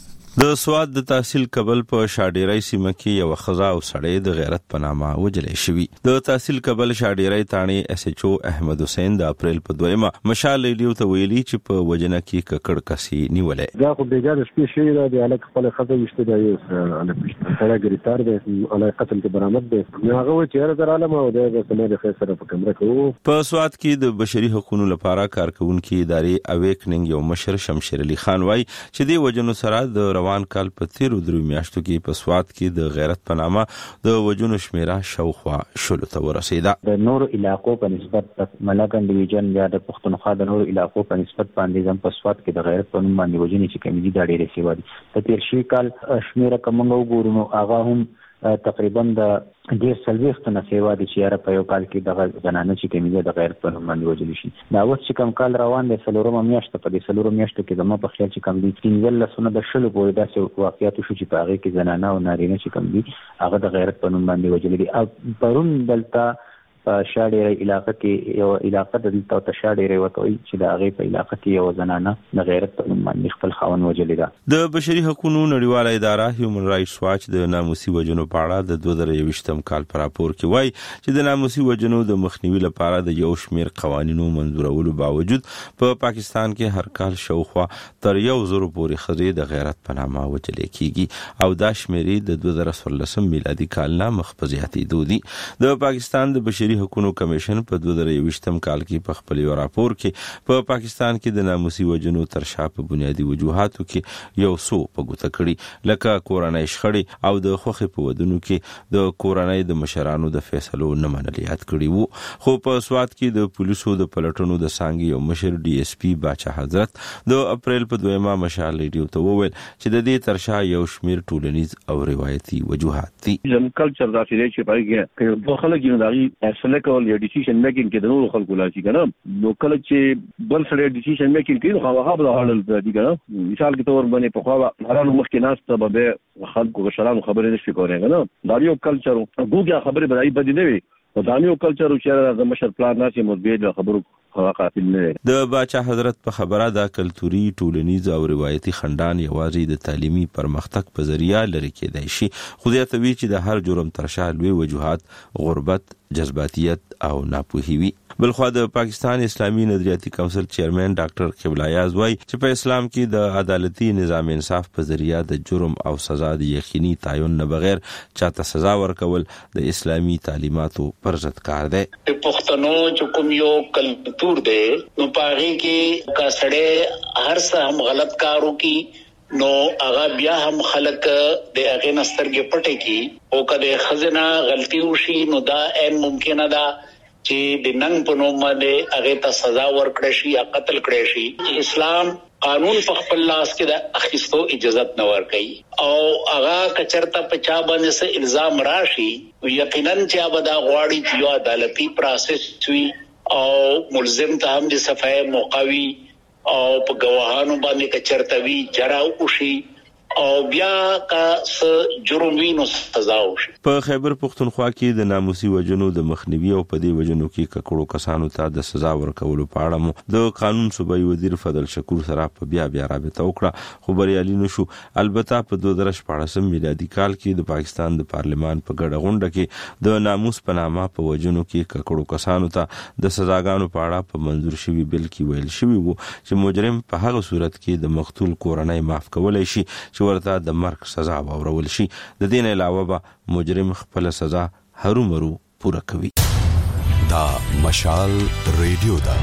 د سواد د تحصیل قبل په شاډيرای سیمه کې یو خزا او سړی د غیرت په نامه وجلې شوی. د تحصیل قبل شاډيرای تانی اس ایچ او احمد حسین د اپریل په 2 مشال ریډیو ته ویلي چې په وجنه کې ککړ کسي نیولې. دا خو بیګا د سپیشي را دی الک خپل خزا وشته دی الک سره ګریتار دی الک قتل کې برآمد دی. هغه و چې هر عالم او د سمې د فیصله په کمره کې په سواد کې د بشري حقوقو لپاره کارکونکو ادارې اویکنینګ یو مشر شمشیر علي خان وای چې د وجنو سره د روان کال په تیرو 3 میاشتو کې په سواد کې د غیرت په نامه د وجنو شمیره شاوخوا 10 ته ورسیده. د نور علاقو په نسبت ملکن ډیویژن یا د پښتونخوا د نور علاقو په نسبت باندې زم په سواد کې د غیرت په نوم باندې وجنې چې کمیږي دا ډېرې سیوا دي. د تیر شي کال شمیره کومه وګورو نو هغه هم تقریبا د ډیر سلويخت نه سیوا دي چې را په یو کال کې د زنانه چې کمیږي د غیرت په نوم باندې وجل شي. دا اوس چې کم کال روان دي سلورم میاشت په دې سلورم میاشت کې زموږ په خیال چې کم دي 13 سنه د شلو پورې داسې واقعیت شو چې په هغه کې زنانه او نارینه چې کم دي هغه د غیرت په نوم باندې وجل دي. او پرون دلته شاډيري علاقې کې یو علاقې د دلته ته شاډيري وتوي چې د هغه په علاقې کې یو زنانه د غیرت په نوم باندې خپل خاون وجلې ده. د بشري حقوقو نړیواله اداره هیومن رائټس واچ د ناموسي وجنو په اړه د 2023م کال پر راپور کې وایي چې د ناموسي وجنو د مخنیوي لپاره د یو شمیر قوانینو منظورولو باوجود په پاکستان کې هر کال شاوخوا تر 1000 پورې خزې د غیرت په نامه وجلې کیږي او دا شمیرې د 2014 میلادي کال نه مخ په زیاتېدو دي. د پاکستان د بشري حقوقو کمیشن په 2023م کال کې په خپل یو راپور کې په پاکستان کې د ناموسي وجنو تر شا په بنیادی وجوهاتو کې یو څو په ګوته کړي لکه کورنۍ شخړې او د خوخي په ودونو کې د کورنۍ د مشرانو د فیصلو نه منلیات کړي وو. خو په سواد کې د پولیسو د پلټنو د څنګه یو مشر ډي اس پی باچا حضرت د اپریل په 2 مشال ریډیو ته وویل چې د دې تر شا یو شمیر ټولنیز او روایتي وجوهات دي. زم کلچر دا چې پایږي که په خلک یو دغه فیصله کول یا ډیسیژن میکینګ کې د نور خلکو لاسي کنه نو کله چې بل سره ډیسیژن میکینګ کوي نو هغه به حل دی کنه. مثال کې تور باندې په خوا هرانو مخکې ناس ته به خلکو غشرانو خبرې نشي کولای کنه. دا یو کلچر وګورئ خبرې بدای بدی نه وي. دا یو کلچر چې د مشر پلان ناسي مزبید خبرو د باچا حضرت په خبره دا کلتوري ټولنیز او روایتي خندان یوازې د تعلیمي پرمختګ په ذریعہ لري کېدای شي. خو دا توی چې د هر جرم تر شا لوی وجوهات غربت جذباتیت او ناپوهي وي. بلخو د پاکستان اسلامي نظریاتي کونسل چیرمن ډاکټر قبله ایاز وایي چې په اسلام کې د عدالتي نظام انصاف په ذریعہ د جرم او سزا د یقیني تعین نه بغیر چاته سزا ورکول د اسلامي تعلیماتو پر ضد کار دی. پښتنو چې کوم یو کلتور دی نو پاره کې کا سړی هر څه هم غلط کارو کی نو هغه بیا هم خلک د هغه نسترګې پټه کی او کله خزنه غلطي وشي نو دا ان ممکنه ده چې د نن په نوم باندې هغه ته سزا ورکړي شي یا قتل کړي شي. اسلام قانون په خپل لاس کې د اخیستو اجازه نه ورکړي او هغه کچرته په چا باندې سه الزام راشي یقینا چې ابدا غواړي چې یو عدالتي پروسس وي او ملزم ته هم د صفای موقوي او په گواهانو باندې کچرته وی جرا وشي او بیا کا جرم وینو سزا وشي. په خیبر پختونخوا کې د ناموسي وجنو د مخنیوي او په دې وجنو کې ککړو کسانو ته د سزا ورکولو په اړه مو د قانون صوبایي وزیر فضل شکور سره په بیا رابطه وکړه خو بریالي نشو. البته په 2014 میلادي کال کې د پاکستان د پارلمان په ګډه غونډه کې د ناموس په نامه په وجنو کې ککړو کسانو ته د سزاګانو په اړه په منظور شوی بل کې ویل شوی وو چې مجرم په هغه صورت کې د مقتول کورنۍ معاف کولای شي چې ورته د مرګ سزا ورول شي. د دین علاوه به مجرم خپل سزا هرومرو پوره کوي. دا مشال ریډیو دا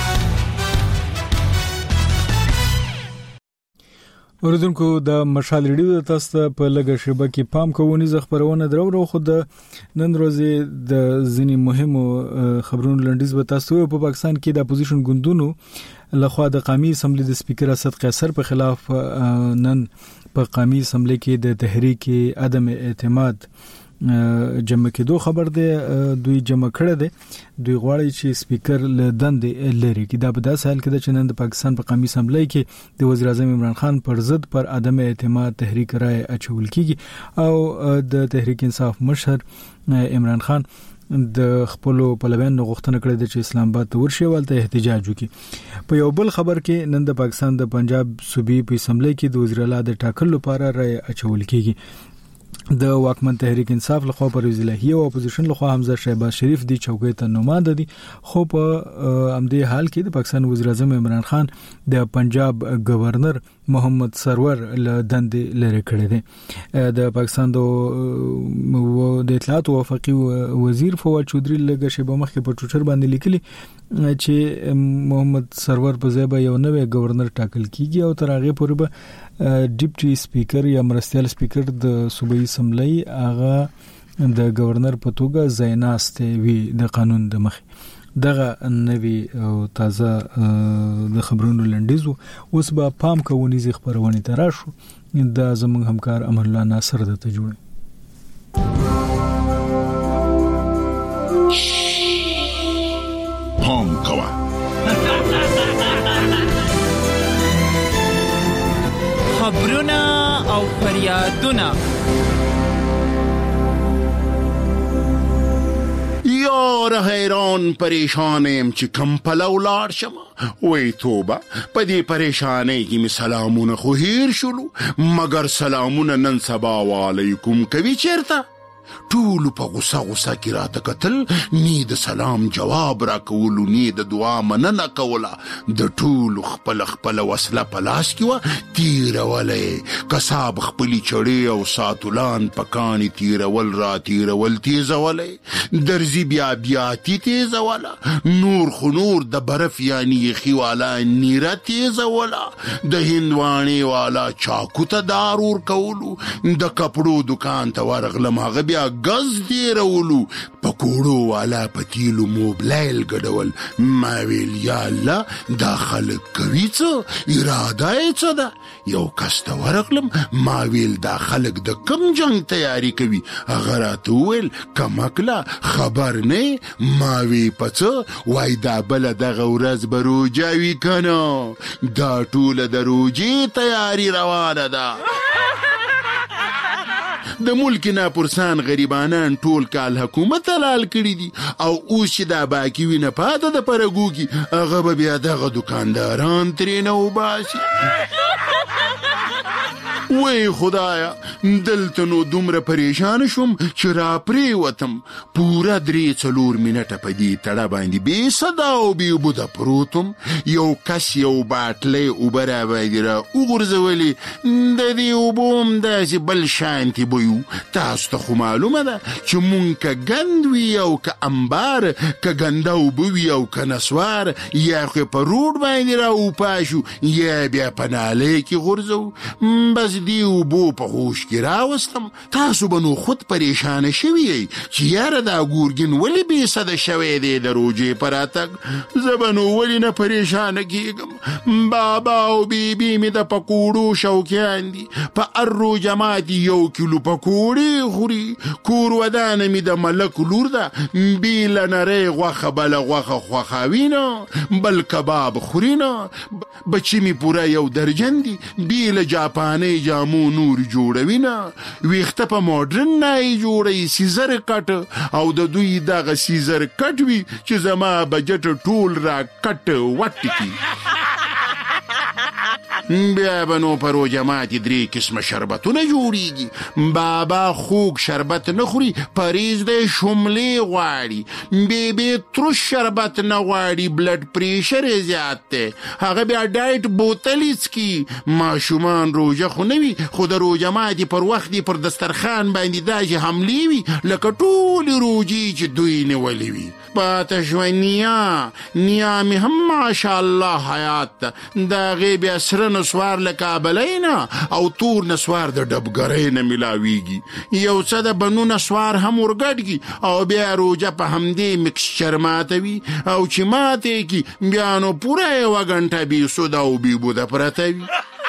اوریدونکو د مشال ریډیو د تاسو په لګه شبه کې پام کوونی ز خبرونه درو خو د نن ورځې د ځینی مهمو خبرونو لنډیز به تاسو په پاکستان کې د اپوزیشن ګوندونو لخوا د قومي اسمبلی د سپیکر اسد قیصر په خلاف نن په قومي اسمبلی کې د تحریک عدم اعتماد جمع کېدو خبر دی. دوی جمع کړه دي. دوی غواړي چې سپیکر له دندې لري کې. دا په داسې حال کې چې نن د پاکستان په قومي اسمبلی کې د وزیر اعظم عمران خان پر ضد پر عدم اعتماد تحریک رائے اچول کیږي او د تحریک انصاف مشر عمران خان د خپل پلویانو غوښتنه کړې ده چې اسلام آباد ته ورشي ولته احتجاج وکړي. په یو بل خبر کې نن د پاکستان د پنجاب صوبې په اسمبلی کې د وزیر اعلی د ټاکلو لپاره رائے اچول کیږي. د واکمن تحریک انصاف لخوا پرویز الهی او اپوزیشن لخوا حمزه شهباز شریف دی چوکۍ ته نماینده دي. خو په همدې حال کې د پاکستان وزیر اعظم عمران خان د پنجاب گورنر محمد سرور له دندې لري کړی دی. د پاکستان د اطلاعات او وفاقي وزیر فواد چودري لږه شیبه مخکې په ټویټر باندې لیکلي چې محمد سرور په ځای به یو نوی گورنر ټاکل کیږي او تر هغه پورې به ډیپټي سپیکر یا مرستیال سپیکر د صوبایي اسمبلی هغه د گورنر په توګه ځایناسته وي د قانون د مخې. دغه نوی او تازه د خبرونو لنډیزو اوس به پام کوونیز خبرونه تراشو د زموږ همکار امر الله ناصر د ته جوړي. پام کوه خبرونه او فریادونه یار حیران پریشانم چې کم پلو لاړ شم. وای توبه په دې پریشانۍ کې می سلامونه خو هیر شولو مگر سلامونه نن سبا وعلیکم کوي چیرته ټول په غوسه کې راته کتل نی د سلام جواب را کولو نی د دعا مننه کوله د ټول خپل وسله په لاس کې و تیرولې کساب خپلی چړې او ساتولان پکانی تیرول را تیرول تیزولې درزی بیا تیزوله نور خنور د برف یعنی خیوالا نیره تیزوله د هندوانی والا چاکو ته دارور کولو د کپړو دکان ته ورغلم هغه بیا غز دی رولو پکوړو والا پتیلو موبلایل ګډول ما ویل یا الله دا خلک کوي څه اراده یې څه ده یو کس ته ورغلم ما ویل دا خلک د کم جنگ تیاری کوي هغه راته وویل کمکله خبر نه ما وی پڅه وای دا بل دغه ورځ به روجه وي کنه دا ټوله د روجې تیاری روانه ده. د ملک ناپرسان غریبانان ټول کال حکومت حلال کړی دي او اوس چې دا باقی وي نه پاته د پرګوږي هغه به بیا دغه دکانداران ترې نه وباسي. وای خدایا دلته نو دومره پریشان شوم چې را پریوتم پورا 3-4 منټه په دې تړه باندې بې صدا او بې بوده پروتم. یو کس یو باټلۍ اوبه را باندې را وغورځولې د دې اوبو هم داسې بل شانتې بوی تاسو ته خو معلومه ده چې مونږ که ګند وي او که انبار که ګنده اوبه وي او که نسوار یا خو په روډ باندې را وپاشو یا بیا په نالۍ کې غورځو بس دی اوبو په هوش کې راوستم. تاسو به نو خود پریشانه شوي چې یاره دا ګورګین ولې بې صده شوی دی د روجې په راتګ زه به نو ولې نه پریشانه کېږم. بابا او بیبي مې د پکوړو شوقیان دي په هر روژه ماتې 1 کیلو پکوړې خوري کور ودانه مې د ملک لور ده بیله نرۍ غوښه بله غوښه خوښوي نه بل کباب خوري نه بچي مې پوره 1 درجن دي بیله جاپانۍ جامو نور جوړوي نه ویخته په ماډرن نه جوړي سیزر کټ او د دوی دغه سیزر کټ وي چې زما بجټ ټول را کټ وټ کی. بیا به نو په روژه ماتې 3 قسمه شربتونه جوړیږي. بابا خوږ شربت نه خوري پریز دی شملې غواړي بیبي تروش شربت نه غواړي بلډ پریشر یې زیات دی هغه بیا ډایټ بوتل څکي. ماشومان روژه خو نه وي خو د روژه ماتې پر وخت یې پر دسترخوان باندې داسې حملې وي لکه ټولې روژې چې دوی نیولې وي. پاتې شوی نیا مې هم ماشاءالله حیات ته د هغې بیا سره نسوار له کابلۍ نه او تور نسوار د ډبګرۍ نه میلاویږي یو څه د بنو نسوار هم ورګډږي او بیا روجه په همدې مکسچر ماتوي او چې ماتې کي بیا نو پوره یوه غنټه بې سوده او بې بوده پرته وي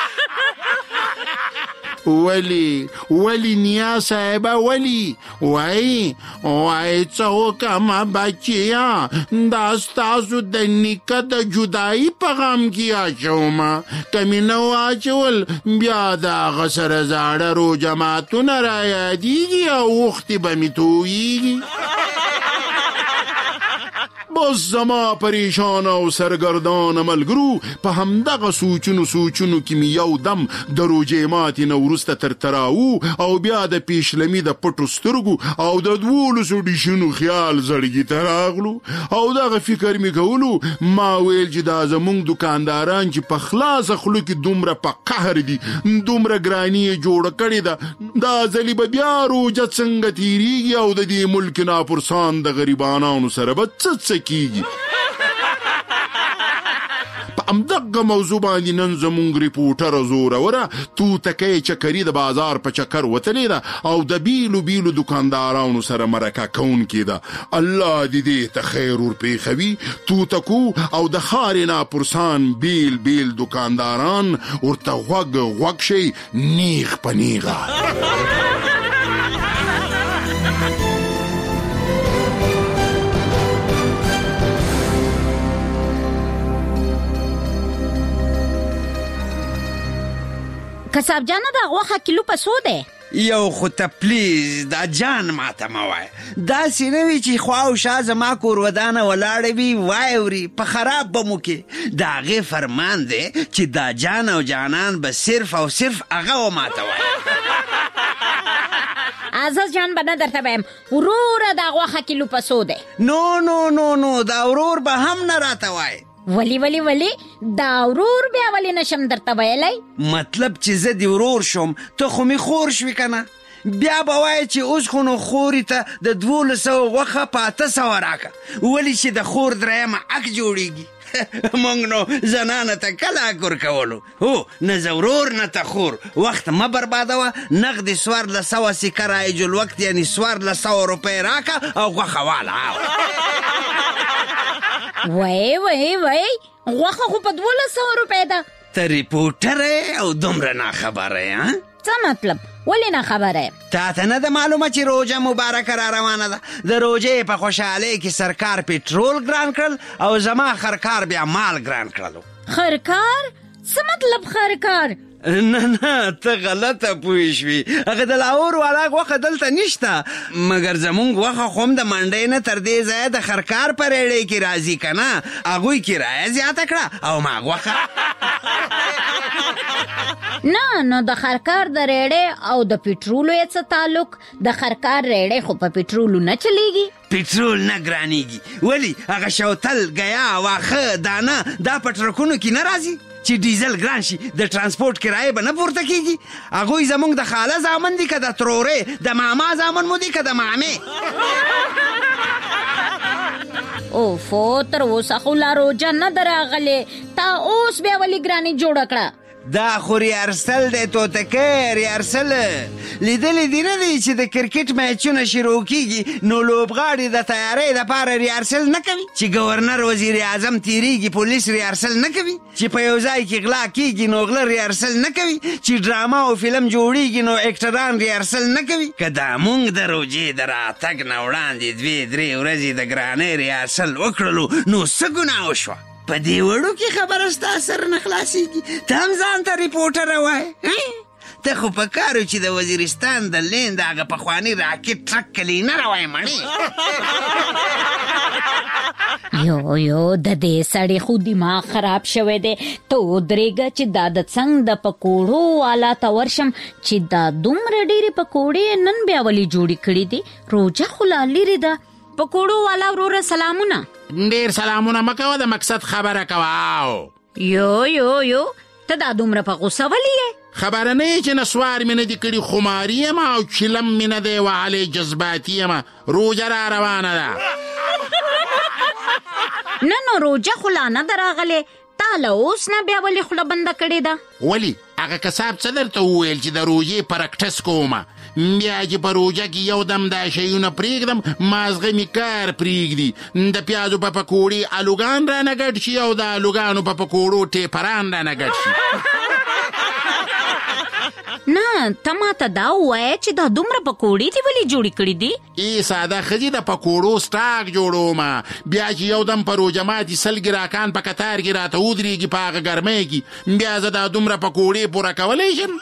ولی نیا صاحبه ولی وای څه وکړم بچیا دا ستاسو د نیکه د جدایي په غم کې اچومه که مې نه واچول بیا د هغه سره زاړه روجماتونه رایادېږي او اوښتې به مې تویېږي بس زما پریشان او سرګردان ملګرو په همدغه سوچونو کې مې یو دم د روژې ماتې نه وروسته ترتراو او بیا د پیشلمي د پټو سترګو او د 12 ډیشونو خیال زړګي ته راغلو او دغه فکر مې کولو ما ویل چې دا زمونږ دکانداران چې په خلاصه خولو کې دومره په قهر دي دومره ګراني یې جوړه کړې ده دا ځلې به بیا روژه څنګه تېرېږي او د دې ملک ناپرسان د غریبانانو سره به څه کیږي په همدغه موضوع باندې نن زمونږ ریپورټر زوروره توتکۍ چکري د بازار په چکر وتلې ده او د بیلو دکاندارانو سره مرکه کوونکې ده الله دې ته خیر ورپېښوي توتکو او د ښارې ناپرسان بیل دکانداران ورته غوږ شي نیغ په نیغه کساب جانه دا غوښه کیلو په څو دی؟ یو خو ته پلیز دا جان ماته مه وایه داسې نه وي چې خوا او شا زما کور ودانه ولاړه وي واوري په خراب به مو کې د هغې فرمان دی چې دا جان او جانان به صرف او صرف هغه و ماته وایه عزیز جان به نه درته وایم وروره دا غوښه کیلو په څو دی؟ نو دا ورور به هم نه راته وایه ولی دا ورور بیا ولی نشم درته ویلی مطلب چې زه د ورور شم ته خو می خور شوي که نه بیا به وایې چې اوس خو نو خورې ته د 1200 غوښه په 800 راکه ولې چې د خور درېیمه عک جوړېږي مونږ نو زنانه ته کله عک ورکولو هو نه زه ورور نه ته خور وخت مه بربادوه نقد 1400 سکه رایج الوقت یعنی 1400 روپۍ راکه او غوښه واله وای غوښه خو په 1200 روپۍ ده ته ریپورټر او دومره ناخبره یې څه مطلب ولې ناخبره یم تا ته نه ده معلومه چې روژه مبارکه را روانه ده د روژې په خوشحالۍ کې سرکار پټرول ګران کړل او زما خرکار بیا مال ګران کړلو خرکار؟ څه مطلب خرکار؟ نه ته غلطه پوه شوي هغه د لاهور والا غوښه دلته نشته مګر زمونږ غوښه خو هم د منډۍ نه تر دې ځایه د خرکار په ریړۍ کې راځي که نه هغوی کرایه زیاته کړه او ما غوښه نه د خرکار د ریړۍ او د پټرولو یې څه تعلق د خرکار ریړۍ خو په پټرولو نه چلیږي پټرول نه ګرانیږي ولی هغه شوتل ګیا واخه دانه دا په ټرکونو کې نه راځي چې ډیزل ګران شي د ترانسپورت کرایه به نه پورته کیږي هغوی زمونږ د خاله زامن دي که د ترورې د ماما زامن مو دي که د مامې اوفو تر اوسه خو لا روژه نه ده راغلې تا اوس بیا ولې ګراني جوړه کړه دا خو ریارسل دی توتکۍ ریارسل لیدلی دی نه دی چې د کرکټ میچونه شروع کیږي نو لوبغاړي د تیارۍ دپاره ریارسل نه کوي چې گورنر وزیر اعظم تیریږي پولیس ریارسل نه کوي چې په یو ځای کې غلا کیږي نو غله ریارسل نه کوي چې ډراما او فلم جوړیږي نو اکټران ریارسل نه کوي که دا مونږ د روژې د راتګ نه وړاندې 2-3 ورځې د ګرانۍ ریارسل وکړلو نو څه ګناه وشوه په دې وړو کې خبره ستا سر نه خلاصېږي ته هم ځان ته ریپورټره وایې ته خو په کارو چې د وزیرستان د لین د هغه پخواني راکټ ټرک کلینره وایې مړې یو د دې سړي خو دماغ خراب شوی دی ته ودرېږه چې دا د څنګ د پکوړو والا ته ورشم چې دا دومره ډېرې پکوړې نن بیا ولې جوړې کړي دي روژه خو لا لرې ده پکوړو والا وروره سلامونه ډېر سلامونه مه کوه د مقصد خبره کوه یو ته دا دومره په غوسه ولې یې خبره نه یې چې نسوار مې نه دي کړي خماري یم او چلم مې نه دی وهلی جذباتي یم روژه را روانه ده نه نو روجه خو لا نه دراغله تاله اوس نه بیا ولې خوله بنده کړې ده؟ ولی هغه کساب څه درته وویل چې د روژې پرکټس کومه بیا چې په روژه کې یو دم دا شیونه پرېږدم مازغه مې کار پرېږدي د پیازو په پکوړې الوګان رانه ګډ شي او د الوګانو په پکوړو ټیپران رانه ګډ شي. نه ته ماته دا ووایه چې دا دومره پکوړې دې ولې جوړې کړې دي؟ ای ساده ښځې د پکوړو سټاک جوړومه بیا چې یو دم په روژه ماتي سل ګراکان په کتار کې راته ودرېږي په هغه ګرمۍ کې بیا زه دا دومره پکوړې پوره کولی شم؟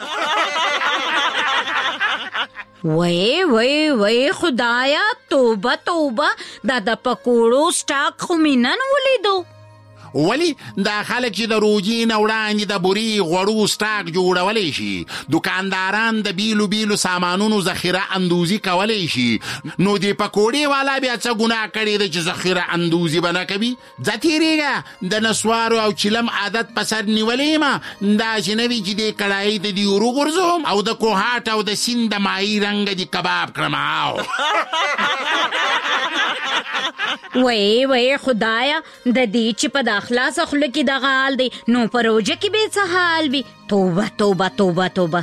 وای خدایا توبه توبه دا د پکوړو سټاک خو مې نن ولیدو. ولی دا خلک چې د روژې نه وړاندې د بوري غوړو سټاک جوړولی شي دکانداران د بیلو بیلو سامانونو ذخیره اندوزي کولی شي نو د پکوړې والا بیا څه ګناه کړې ده چې ذخیره اندوزي به نه کوي؟ ځه تېرېږه د نسوارو او چلم عادت په سر نیولی یم دا چې نه وي چې دې کړایي ته دې ور وغورځوم او د کوهاټ او د سیند د ماهي رنګه دې کباب کړم. وای خدایا د دې چې په خلاصه خوله کې دغه حال دی نو په روژه کې به څه حال وي؟ توبه توبه توبه توبه.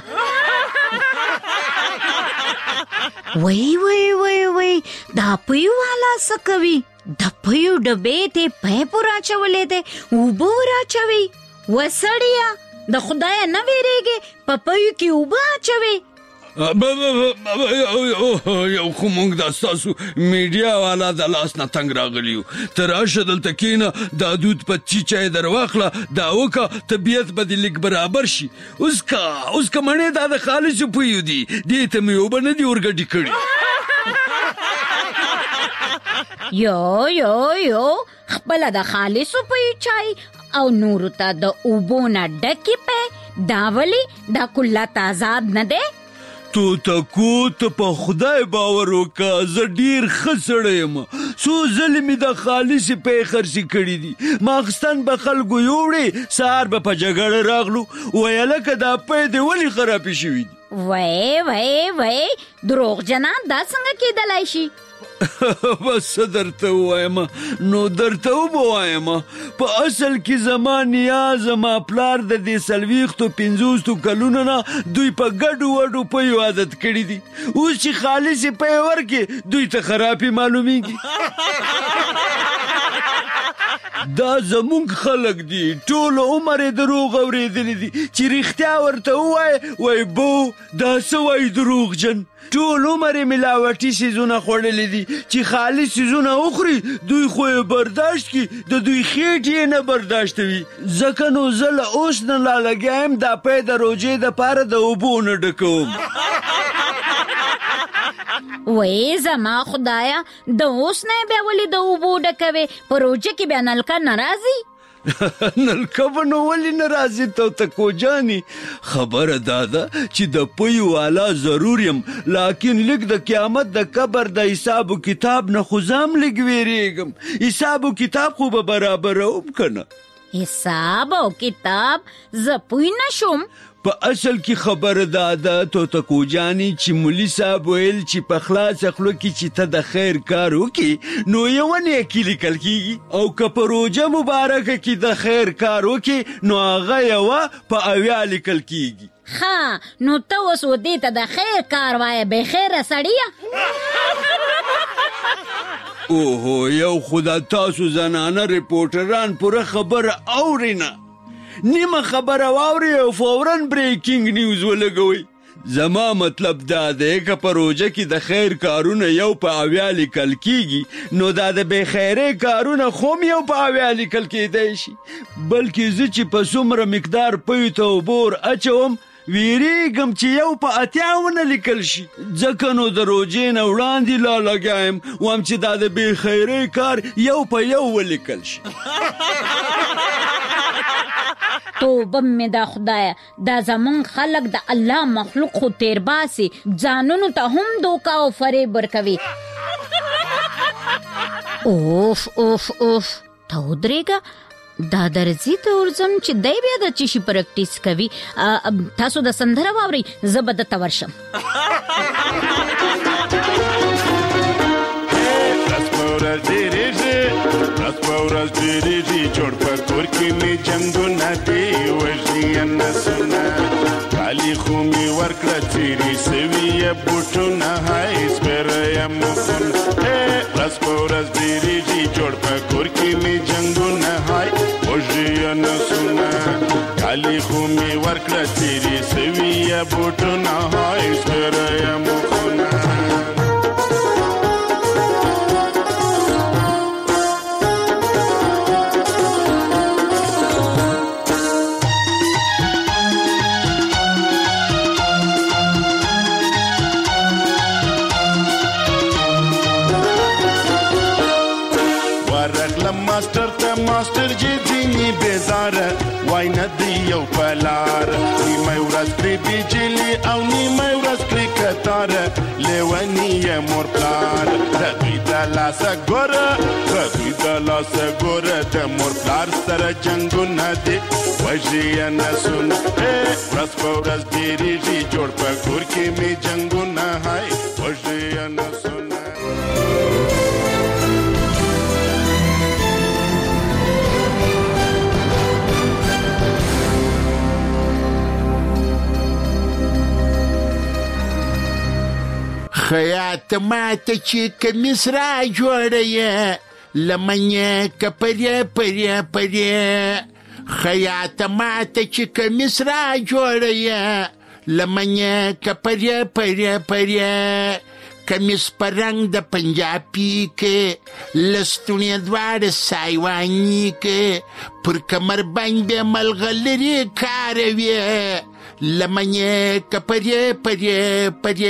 وای دا پیو والا څه کوي؟ د پیو ډبې ته پیپ راچولی دی اوبه راچوي. وسړیه د خدایه نه ویرېږې په پیو کې اوبه اچوي؟ یو خو مونږ دا ستاسو میډیا والا د لاس نه تنګ راغلی یو ته راشه دلته کښېنه دا دود په چیچه یې در واخله دا وکړه طبیعت به دې لږ برابر شي. اوس که مڼې دا د خالصو پویو دي دې ته مې اوبه نه دي ورګډې کړي. یو خپله د خالصو پویو چای او نورو ته د اوبو نه ډکې پی دا ولې دا کلت آزاد نه دی؟ توتکو ته په خدای باور وکړه زه ډېر ښه سړی یم څو ځلې مې د خالصې پی خرڅې کړي دي ماخستن به خلکو یوړې سهار به په جګړه راغلو ویله که دا پی دې ولې خرابې شوي دي؟ وای دروغجنان دا څنګه کېدلی شي؟ بس څه درته ووایم نو درته وبوایم په اصل کې زما نیا زما پلار د دې 40-50 کلونو نه دوی په ګډو وډو پیو عادت کړي دي اوس چې خالصې پی ورکې دوی ته خرابې معلومیږي. دا زمونږ خلک دي ټول عمر یې دروغ اورېدلی دي چې رښتیا ورته ووایې وای بو دا څه وایي دروغجن ټول عمر یې ملاوټي سیزونه خوړلي دي چې خالص سیزونه وخوري دوی خو یې برداشت کړي د دوی خېټې یې نه برداشتوي ځکه نو زه له اوس نه لا لګیا یم دا پی د روژې دپاره د اوبو نه ډکوم. وای زما خدایا د اوس نه بیا ولې د اوبو ډکوي په روژه کې بیا نلکه نه راځي؟ نلکه به نو ولې نه راځي توتکو جانې خبره دا ده چې د پیو والا ضرور یم لاکن لږ د قیامت د قبر د حساب و کتاب نه خو زه هم لږ ویرېږم حساب و کتاب خو به برابروم که نه؟ حساب او کتاب زه پوی نشم. په اصل کې خبره دا ده توتکو جانې چې مولي صاحب ویل چې په خلاصه خوله کې چې ته د خیر کار وکړې نو یوه نیکي لیکل کېږي او که په روژه مبارکه کې د خیر کار وکړې نو هغه یوه په 80 لیکل کېږي. ښه نو ته اوس ودې ته د خیر کار وایه بې خیره سړیه. اوهو یو خو دا تاسو زنانه ریپورټران پوره خبره اوري نه نیمه خبره واوري او فوراً بریکینګ نیوز ولګوي. زما مطلب دا دی که په روژه کې د خیر کارونه یو په 80 لیکل کېږي نو دا د بې خیرۍ کارونه خو هم یو په 80 لیکل کېدی شي بلکې زه چې په څومره مقدار پیو ته اوبه ور اچوم ویریږم چې یو په 80 ونه لیکل شي ځکه نو د روژې نه وړاندې لا لګیا یم وایم چې دا د بې خیرۍ کار یو په یو ولیکل شي. توبه مې دا خدایا دا زمونږ خلک د الله مخلوق خو تیر باسي ځانونو ته هم دوکه او فریب ورکوي. اوف ته ودرېږه دا درځي ته ورځم چې دی بیا د چی شي پریکټیس کوي. تاسو د سندره واورئ زه به درته ورشم. Rasputin dirige, په ورځ ډېرېږي جوړ په کور کې مې جنګونه دي وژني نسونه کالي خو مې ورکړه څیرې سوي یې بوټونه هی سپېره یم مخونه ورځ په ورځ ډېرېږي جوړ په کور کې مې جنګونه هی وژني نسونه کالي خو مې ورکړه څیرې سوي یې بوټونه هی سپېره یم مخونه ماستر ته ماستر جی ځینې بیزاره وای نه دی یو پلار نیمه ورځ پرې بجلي او نیمه ورځ پرې کتاره لیوني یې مور پلار د دوی د لاسه ګوره د مور پلار سره جنګونه دي وژي یې نسونه ورځ په ورځ ډېرېږي جوړ په کور کې مې جنګونه هی وژي یې نسونه خیاط ماته چې کمیس را جوړیه لمنې که پرې خیاط ماته چې کمیس را جوړیه لمنې که پرې کمیس په رنګ د پنجابي کې لستونې دواړه سایواني کې پر کمر باندې ملغلرې کاروي لمنې که پرې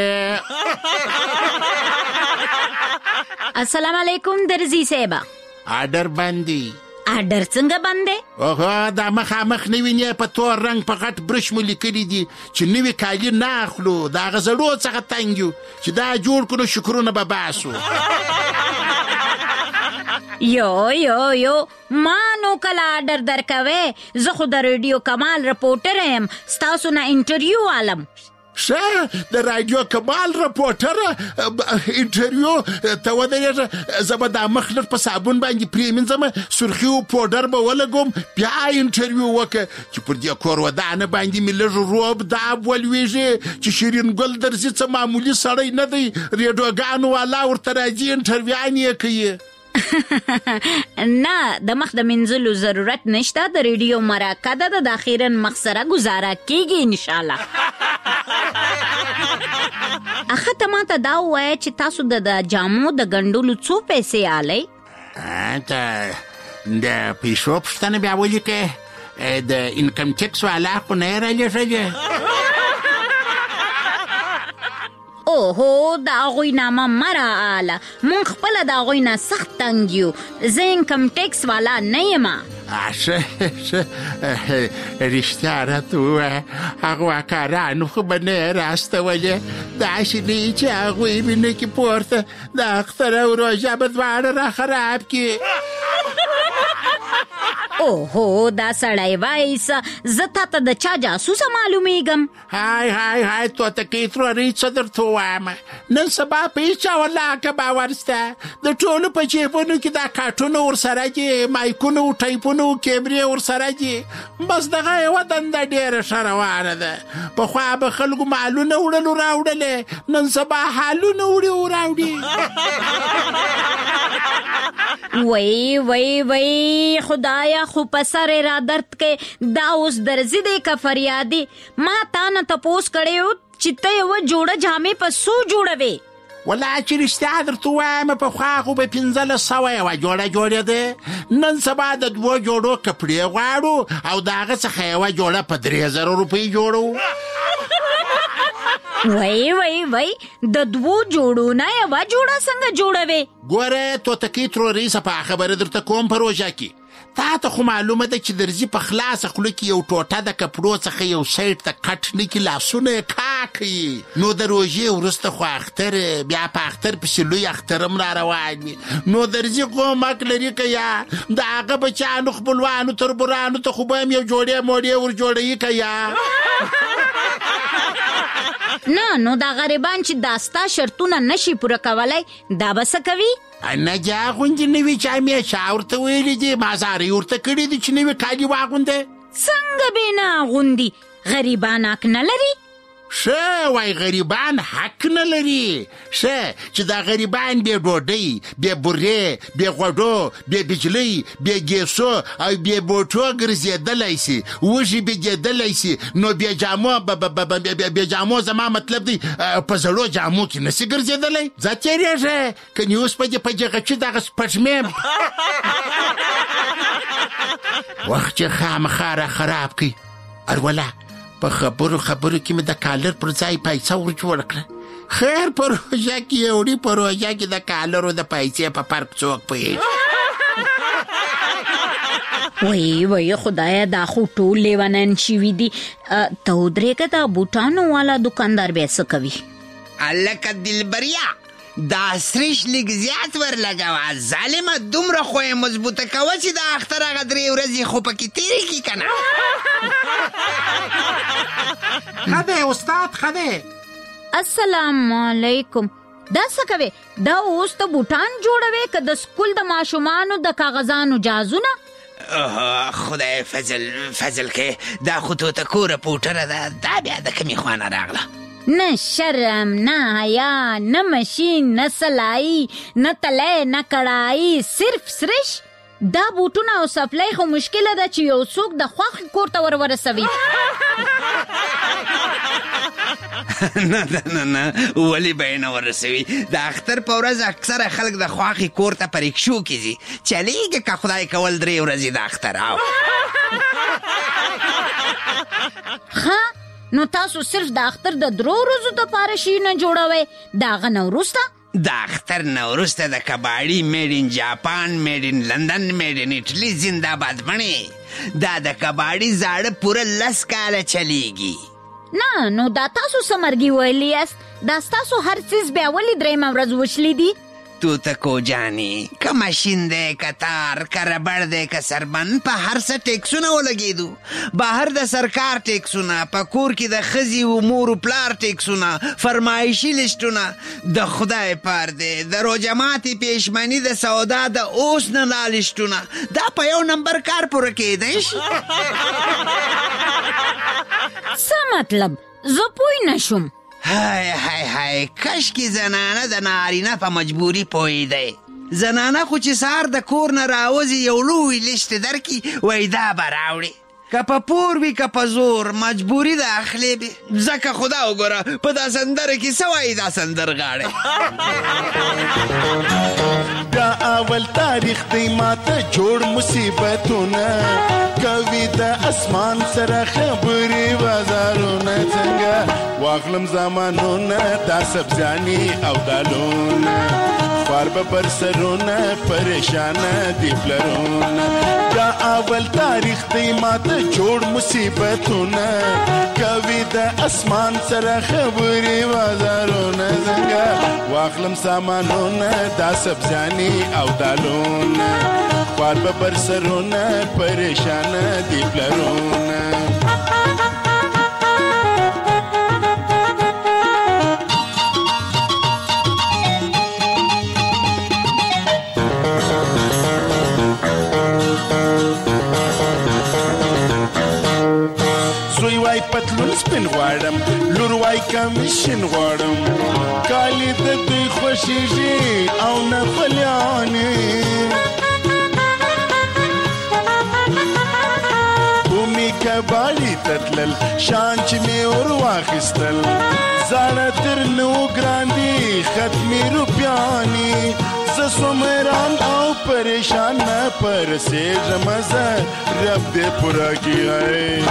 السلام علیکم درزی صاحبه آرډر باندې آرډر څنګه باندې اوه دا مخامخ نوی نه په تور رنګ په غټ برش مو لیکلي دي چې نوی کالي نه اخلو دا غزړو څخه تنګ یو چې دا جوړ کړو شکرونه به باسو یو ما نو کله آرډر درکوي زه خو د رادیو کمال رپورټر یم ستاسو نه انټرویو عالم شه د رادیو کمال رپورټر انټرویو ته ودرېږه زه به دا مخ لږ په صابون باندې پرېمینځم سرخي و پوډر به ولګوم بیا انټرویو وکړه چې پر دې کور ودانه باندې مې لږ روب داب ولوېږي چې شیرین ګل درځي څه معمولي سړی نه دی ریډیوګانو والا ورته راځي انټرویوانې یې کوي نه د مخ د منځلو ضرورت نشته د ریډیو مرکه ده د اخیرا مخ سره گزاره کیږي ان شاء الله اخه ته ماته دا وایي چې تاسو د جامو د ګنډلو څو پیسې آلئ د پیسو پوښتنه بیا ولیکې د انکم ټیکس والا خو نه یې رالیږلې اوهو د هغوی نامه مه رااله مونږ خپله د هغوی نه سخت تنګ یو زه انکم ټیکس والا نه یم شه رښتیا راته ووایه هغو اکارانو خو به نه یې راستولې داسې نه چې هغوی مې نه کړي پورته د اختر او روژه به دواړه را خراب کړي اوهو دا سړی وایسه زه تا ته د چا جاسوسه معلومیږم های توتکۍ ترورۍ څه درته ووایم نن سبا په هېچا ولاکه باور شته د ټولو په جیبونو کې دا کاټونه ورسره دي مایکونه و ټیپونه و کیمرې ورسره دي بس دغه یوه دنده ډېره ښه روانه ده پخوا به خلکو مالونه وړلو راوړلې نن سبا حالونه وړي و راوړي وای خدایا خو په سر را درد کې دا اوس درځي دی که فریادي ما تا نه تپوس کړی و چې ته یوه جوړه جامې په څو جوړوې والله چې رښتیا درته ووایم پخوا خو به 1500 یوه جوړه جوړېده نن سبا د 2 جوړو کپړې غواړو او د هغه څخه یوه جوړه په 3000 روپۍ جوړو وای د 2 جوړو نه یوه جوړه څنګه جوړوې ګوره توتکۍ ترورۍ صفا خبره درته کوم په روژه کې تا ته خو معلومه ده چې درځي په خلاصه خوله کې یو ټوټه د کپړو څخه یو سایډ ته کټ نه کړي لاسونه یې کاکوي نو د روژې وروسته خو اختر بیا په اختر پسې لوی اختر هم را روان وي نو درځي قومک لري که یا د هغه بچیانو خپلوانو تربورانو ته خو به هم یو جوړې موړې ور جوړوي که یا نه نو دا غریبان چې داستا شرطونه نشي پوره کولای دا به څه کوي؟ نه جا غوندې نوي جامې چا ورته ویلي دي مازارې ورته کړي دي چې نوي کالي واغونده. څنګه به نه اغوندي؟ غریبان حق نه لري؟ ښه وای غریبان حق نه لري. ښه چې دا غریبان بې ډوډۍ، بې بورې، بې غوډو، بې بجلۍ، بې ګیسو او بې بوټو ګرځېدلی سي، وږي بېګېدلی سي، نو بې جامو زما مطلب دی په زړو جامو کې نسي ګرځېدلی. ځه تېرېږه که نیوس په دې په جغچي دغه سپټمیم وخت چې خامخا را خراب کړي. اروله په خبرو کې مې د کالر پر ځای پیسه ور جوړ کړه. خیر پروژه کې یوړي پروژه کې د کالرو د پیسې په فرق څوک پوهېږي. وای خدایا دا خو ټول لیونان شوي دي. ته ودرېږه دا بوټانو والا دکاندار بیا څه کوي؟ هلکه دلبریا دا سریش لږ زیات ورلګوه ظالمه. دومره خو یې مضبوطه کوه چې د اختر هغه 3 ورځې خو پکې تېرې کړي که نه. ښه دی استاد ښه دی. السلام علیکم. دا څه کوې؟ دا اوس ته بوټان جوړوې که د سکول د ماشومانو د کاغذانو جازونه؟ خدای فضل کې دا خو توته کوره پوټره ده. دا بیا د کومې خوا نه راغله؟ نه شرم نه حیا نه مشین نه سلائی نه تلی نه کړائی، صرف سرش. دا بوټونه او سپلای خو مشکله ده چې یو څوک د خوښې کور ته ورسوي. نه ولې به یې نه ورسوي؟ د اختر په ورځ اکثره خلک د خوښې کور ته په رکشو کې ځي. چلیږه که خدای کول 3 ورځې د اختر. ښه نو تاسو صرف د اختر د 3 ورځو دپاره شیونه جوړوئ، د هغه نه وروسته؟ د اختر نه وروسته د کباړي میډ ان جاپان، میډ ان لندن، میډ ان اټلي زنده‌باد بڼې. دا د کباړي زاړه پوره 10 کاله چلیږي. نه نو دا تاسو څه مرګي ویلی یاست؟ دا ستاسو هر څیز بیا ولې 3مه ورځ وشلی دي؟ توتکو جانی که ماشین دی که تار که ربړ دی که سربند په هر څه ټیکسونه ولګېدو. بهر د سرکار ټیکسونه، په کور کې د ښځې و مور و پلار ټیکسونه، فرمایشي لسټونه. د خدای پار دی د روجماتې پیشمني د سودا د اوس نه لا لسټونه. دا په 1 نمبر کار پوره کېدی شي. څه مطلب؟ زه پوه نه شوم. های کشکی زنانه د نارینه په مجبوری پوهیده. زنانه خو چې سهار د کور نه راوځي یو لوی لیست درکي وای دا به راوړي. که په پور وي که په زور مجبوري د اخلی بي. ځکه خدا وګوره په دا سندره کې څه وایي دا سندرغاړی؟ دا اول تاریخ دی ماته جوړ مصیبتونه کوي د اسمان سره خبرې بازارونه. څنګه واخلم زمانونه دا سبزانی او دالونه خوار به پر سرونه پریشانه دی پلرونه. دا اول تاریخ دی ماته جوړ مصیبتونه کوي د اسمان سره خبرې بازارونه. څنګه واخلم سامانونه دا سبزانی او دالونه خوار به پر سرونه پریشانه دی پلرونه. پتلون سپین غواړم لور وای کمیشن غواړم کالی د دوی خوشیږي او نه فلیانې کومې کباړي تتلل شان چې مې ور واخیستل زاړه تر نو ګراندي ختمې روپیانې زه سومران او پریشان نه پرسېږم زه رب دې پوره کړي.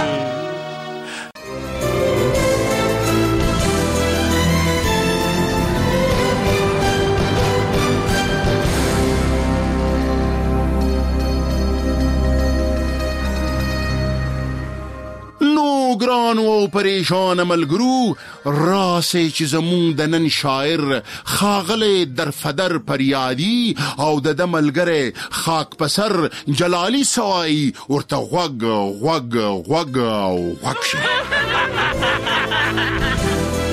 ګرانو او پریشان ملګرو راسې چې زمون د نن شاعر خاغله درفدر پریادي او د ملګری خاک پسر جلالی سوای ورته غوګ غوګ غوګ غوګ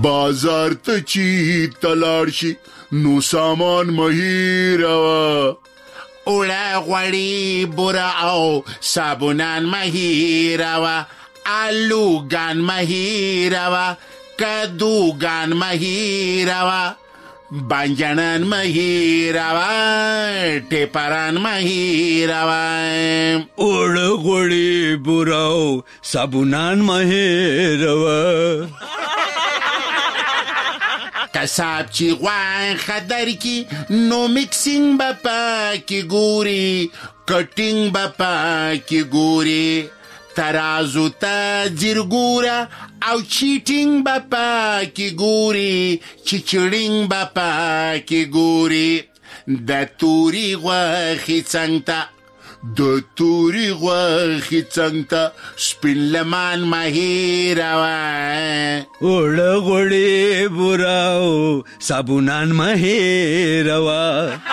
بازار ته چې تلاړ شي نو سامان مهیروا اوړه غوړي بوره او صابونان مهیروا آلوګان مهیروا کدوګان مهیروا بانجانان مهیروا ټیپران مهیروا اوړه غوړي بوره او صابونان مهیروا کساب چې غوان خدر کی نو مکسینګ با پاکی ګوري کټینګ با پاکی ګوري ترازو تا زیرګورا او چیټینګ با پاکی ګوري چیچړینګ با پاکی ګوري د توري غوخي څنګه د توري غوخي څنګه سپین لمان مهیروا اوړه غوړي بوره او صابونان مهیروا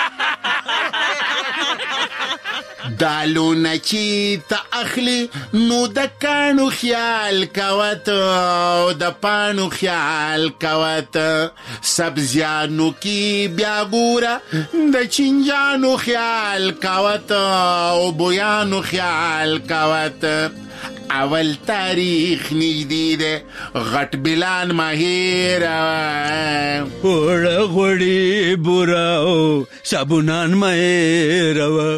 دالونه چې ته اخلي نو د کاڼو خیال کوت او د پاڼو خیال کوت سبزیانو کې بیا ګوره د چینجانو خیال کوت او بویانو خیال کوت اول تاریخ نږدې ده غټ بلان مهیروا اوړه غوړي بوره او صابونان مهیروا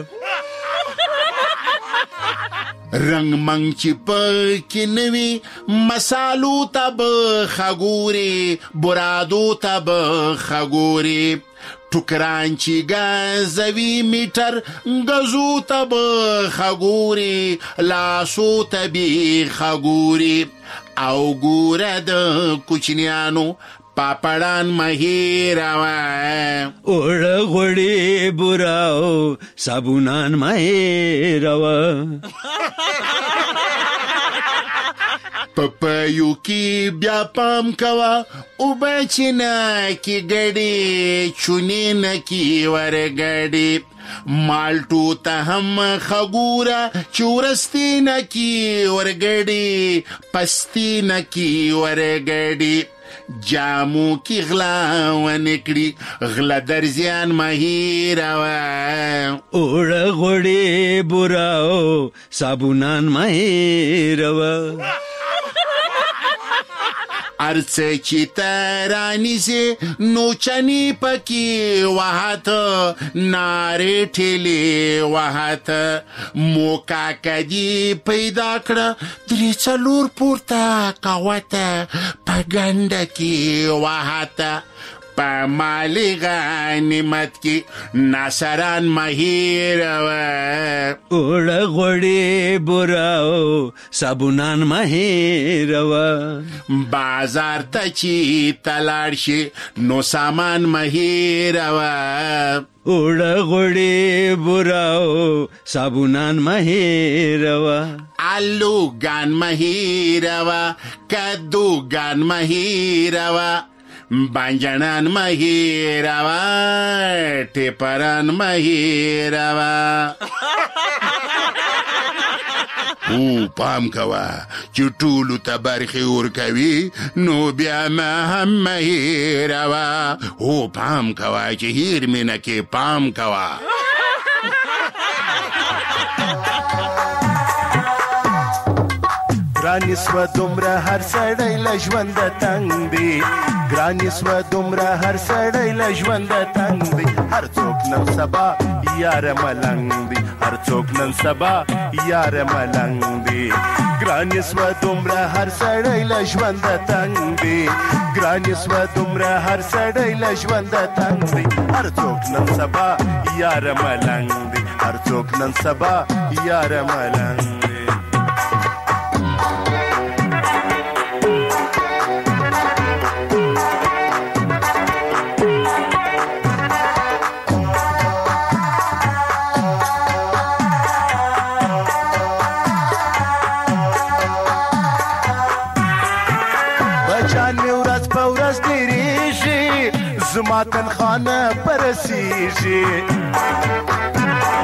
رنگ منگ چی پاکی نوی مسالو تا بخگوری برادو تا بخگوری ټوکران چې گازوی میټر گزو تا بخگوری لاسو تا بخگوری او گوره د کوچنیانو پاپڑان مهیروا اوړه غوړي بوره او صابونان مهیروا پپایو کی بیا پام کوا او بچنا کی گڑی چونین کی ورگڑی مالټو ته هم خګورا چورستی نکی ورګړي پستی نکی ورګړي جامو کی غلا ونکړي غلا درزیان مهیروا اوړه غوړي بوره او صابونان مهیروا ارڅه چې ترانی سي نو چني پکې وهات ناره ټلې وهات موکا کدي پیدا کړ درې څلور پورته کاوته پګند کې وهات په مالی غنیمت کې ناصران مهیروا اوړه غوړي بوره او صابونان مهیروا بازار ته چې تلاړ شي نو سامان مهیروا اوړه غوړي بوره او صابونان مهیروا آلوګان مهیروا کدوګان مهیروا بانجانان مهیروا ټیپران مهیروا او پام کوا چې ټولو ته برخې ورکوي نو بیا ما هم مهیروا او پام کوا چې هیر مینه کې پام کوا ګرانی سوه دومره هر سړی له ژونده تنګ دی ګرانی سوه دومره هر سړی له ژونده تنګ دی هر څوک نن سبا یاره ملنګ دی هر څوک نن سبا یاره ملنګ دی ګرانی سوه دومره هر سړی له ژونده تنګ دی ګرانی سوه دومره هر سړی له ژونده تنګ دی هر څوک نن سبا یاره ملنګ دی هر څوک نن سبا یاره ملنګ دی زما تنخانه پرسیږي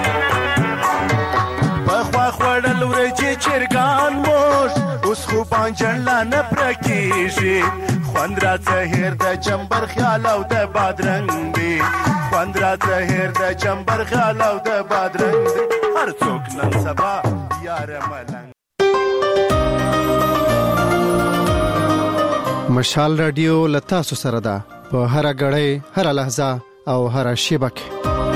پخوا خوړل ورجې چرګان موش اوس خو بانج جړلا نه پرکیږي خوند راځه هیر د چمبر خیال او د بادرنګ دی خوند راځه هیر د چمبر خیال او د بادرنګ دی هر څوک نن سبا یار ملنګ. مشال رادیو لتا سره ده په هر غړې هر لحظه او هر شیبه کې.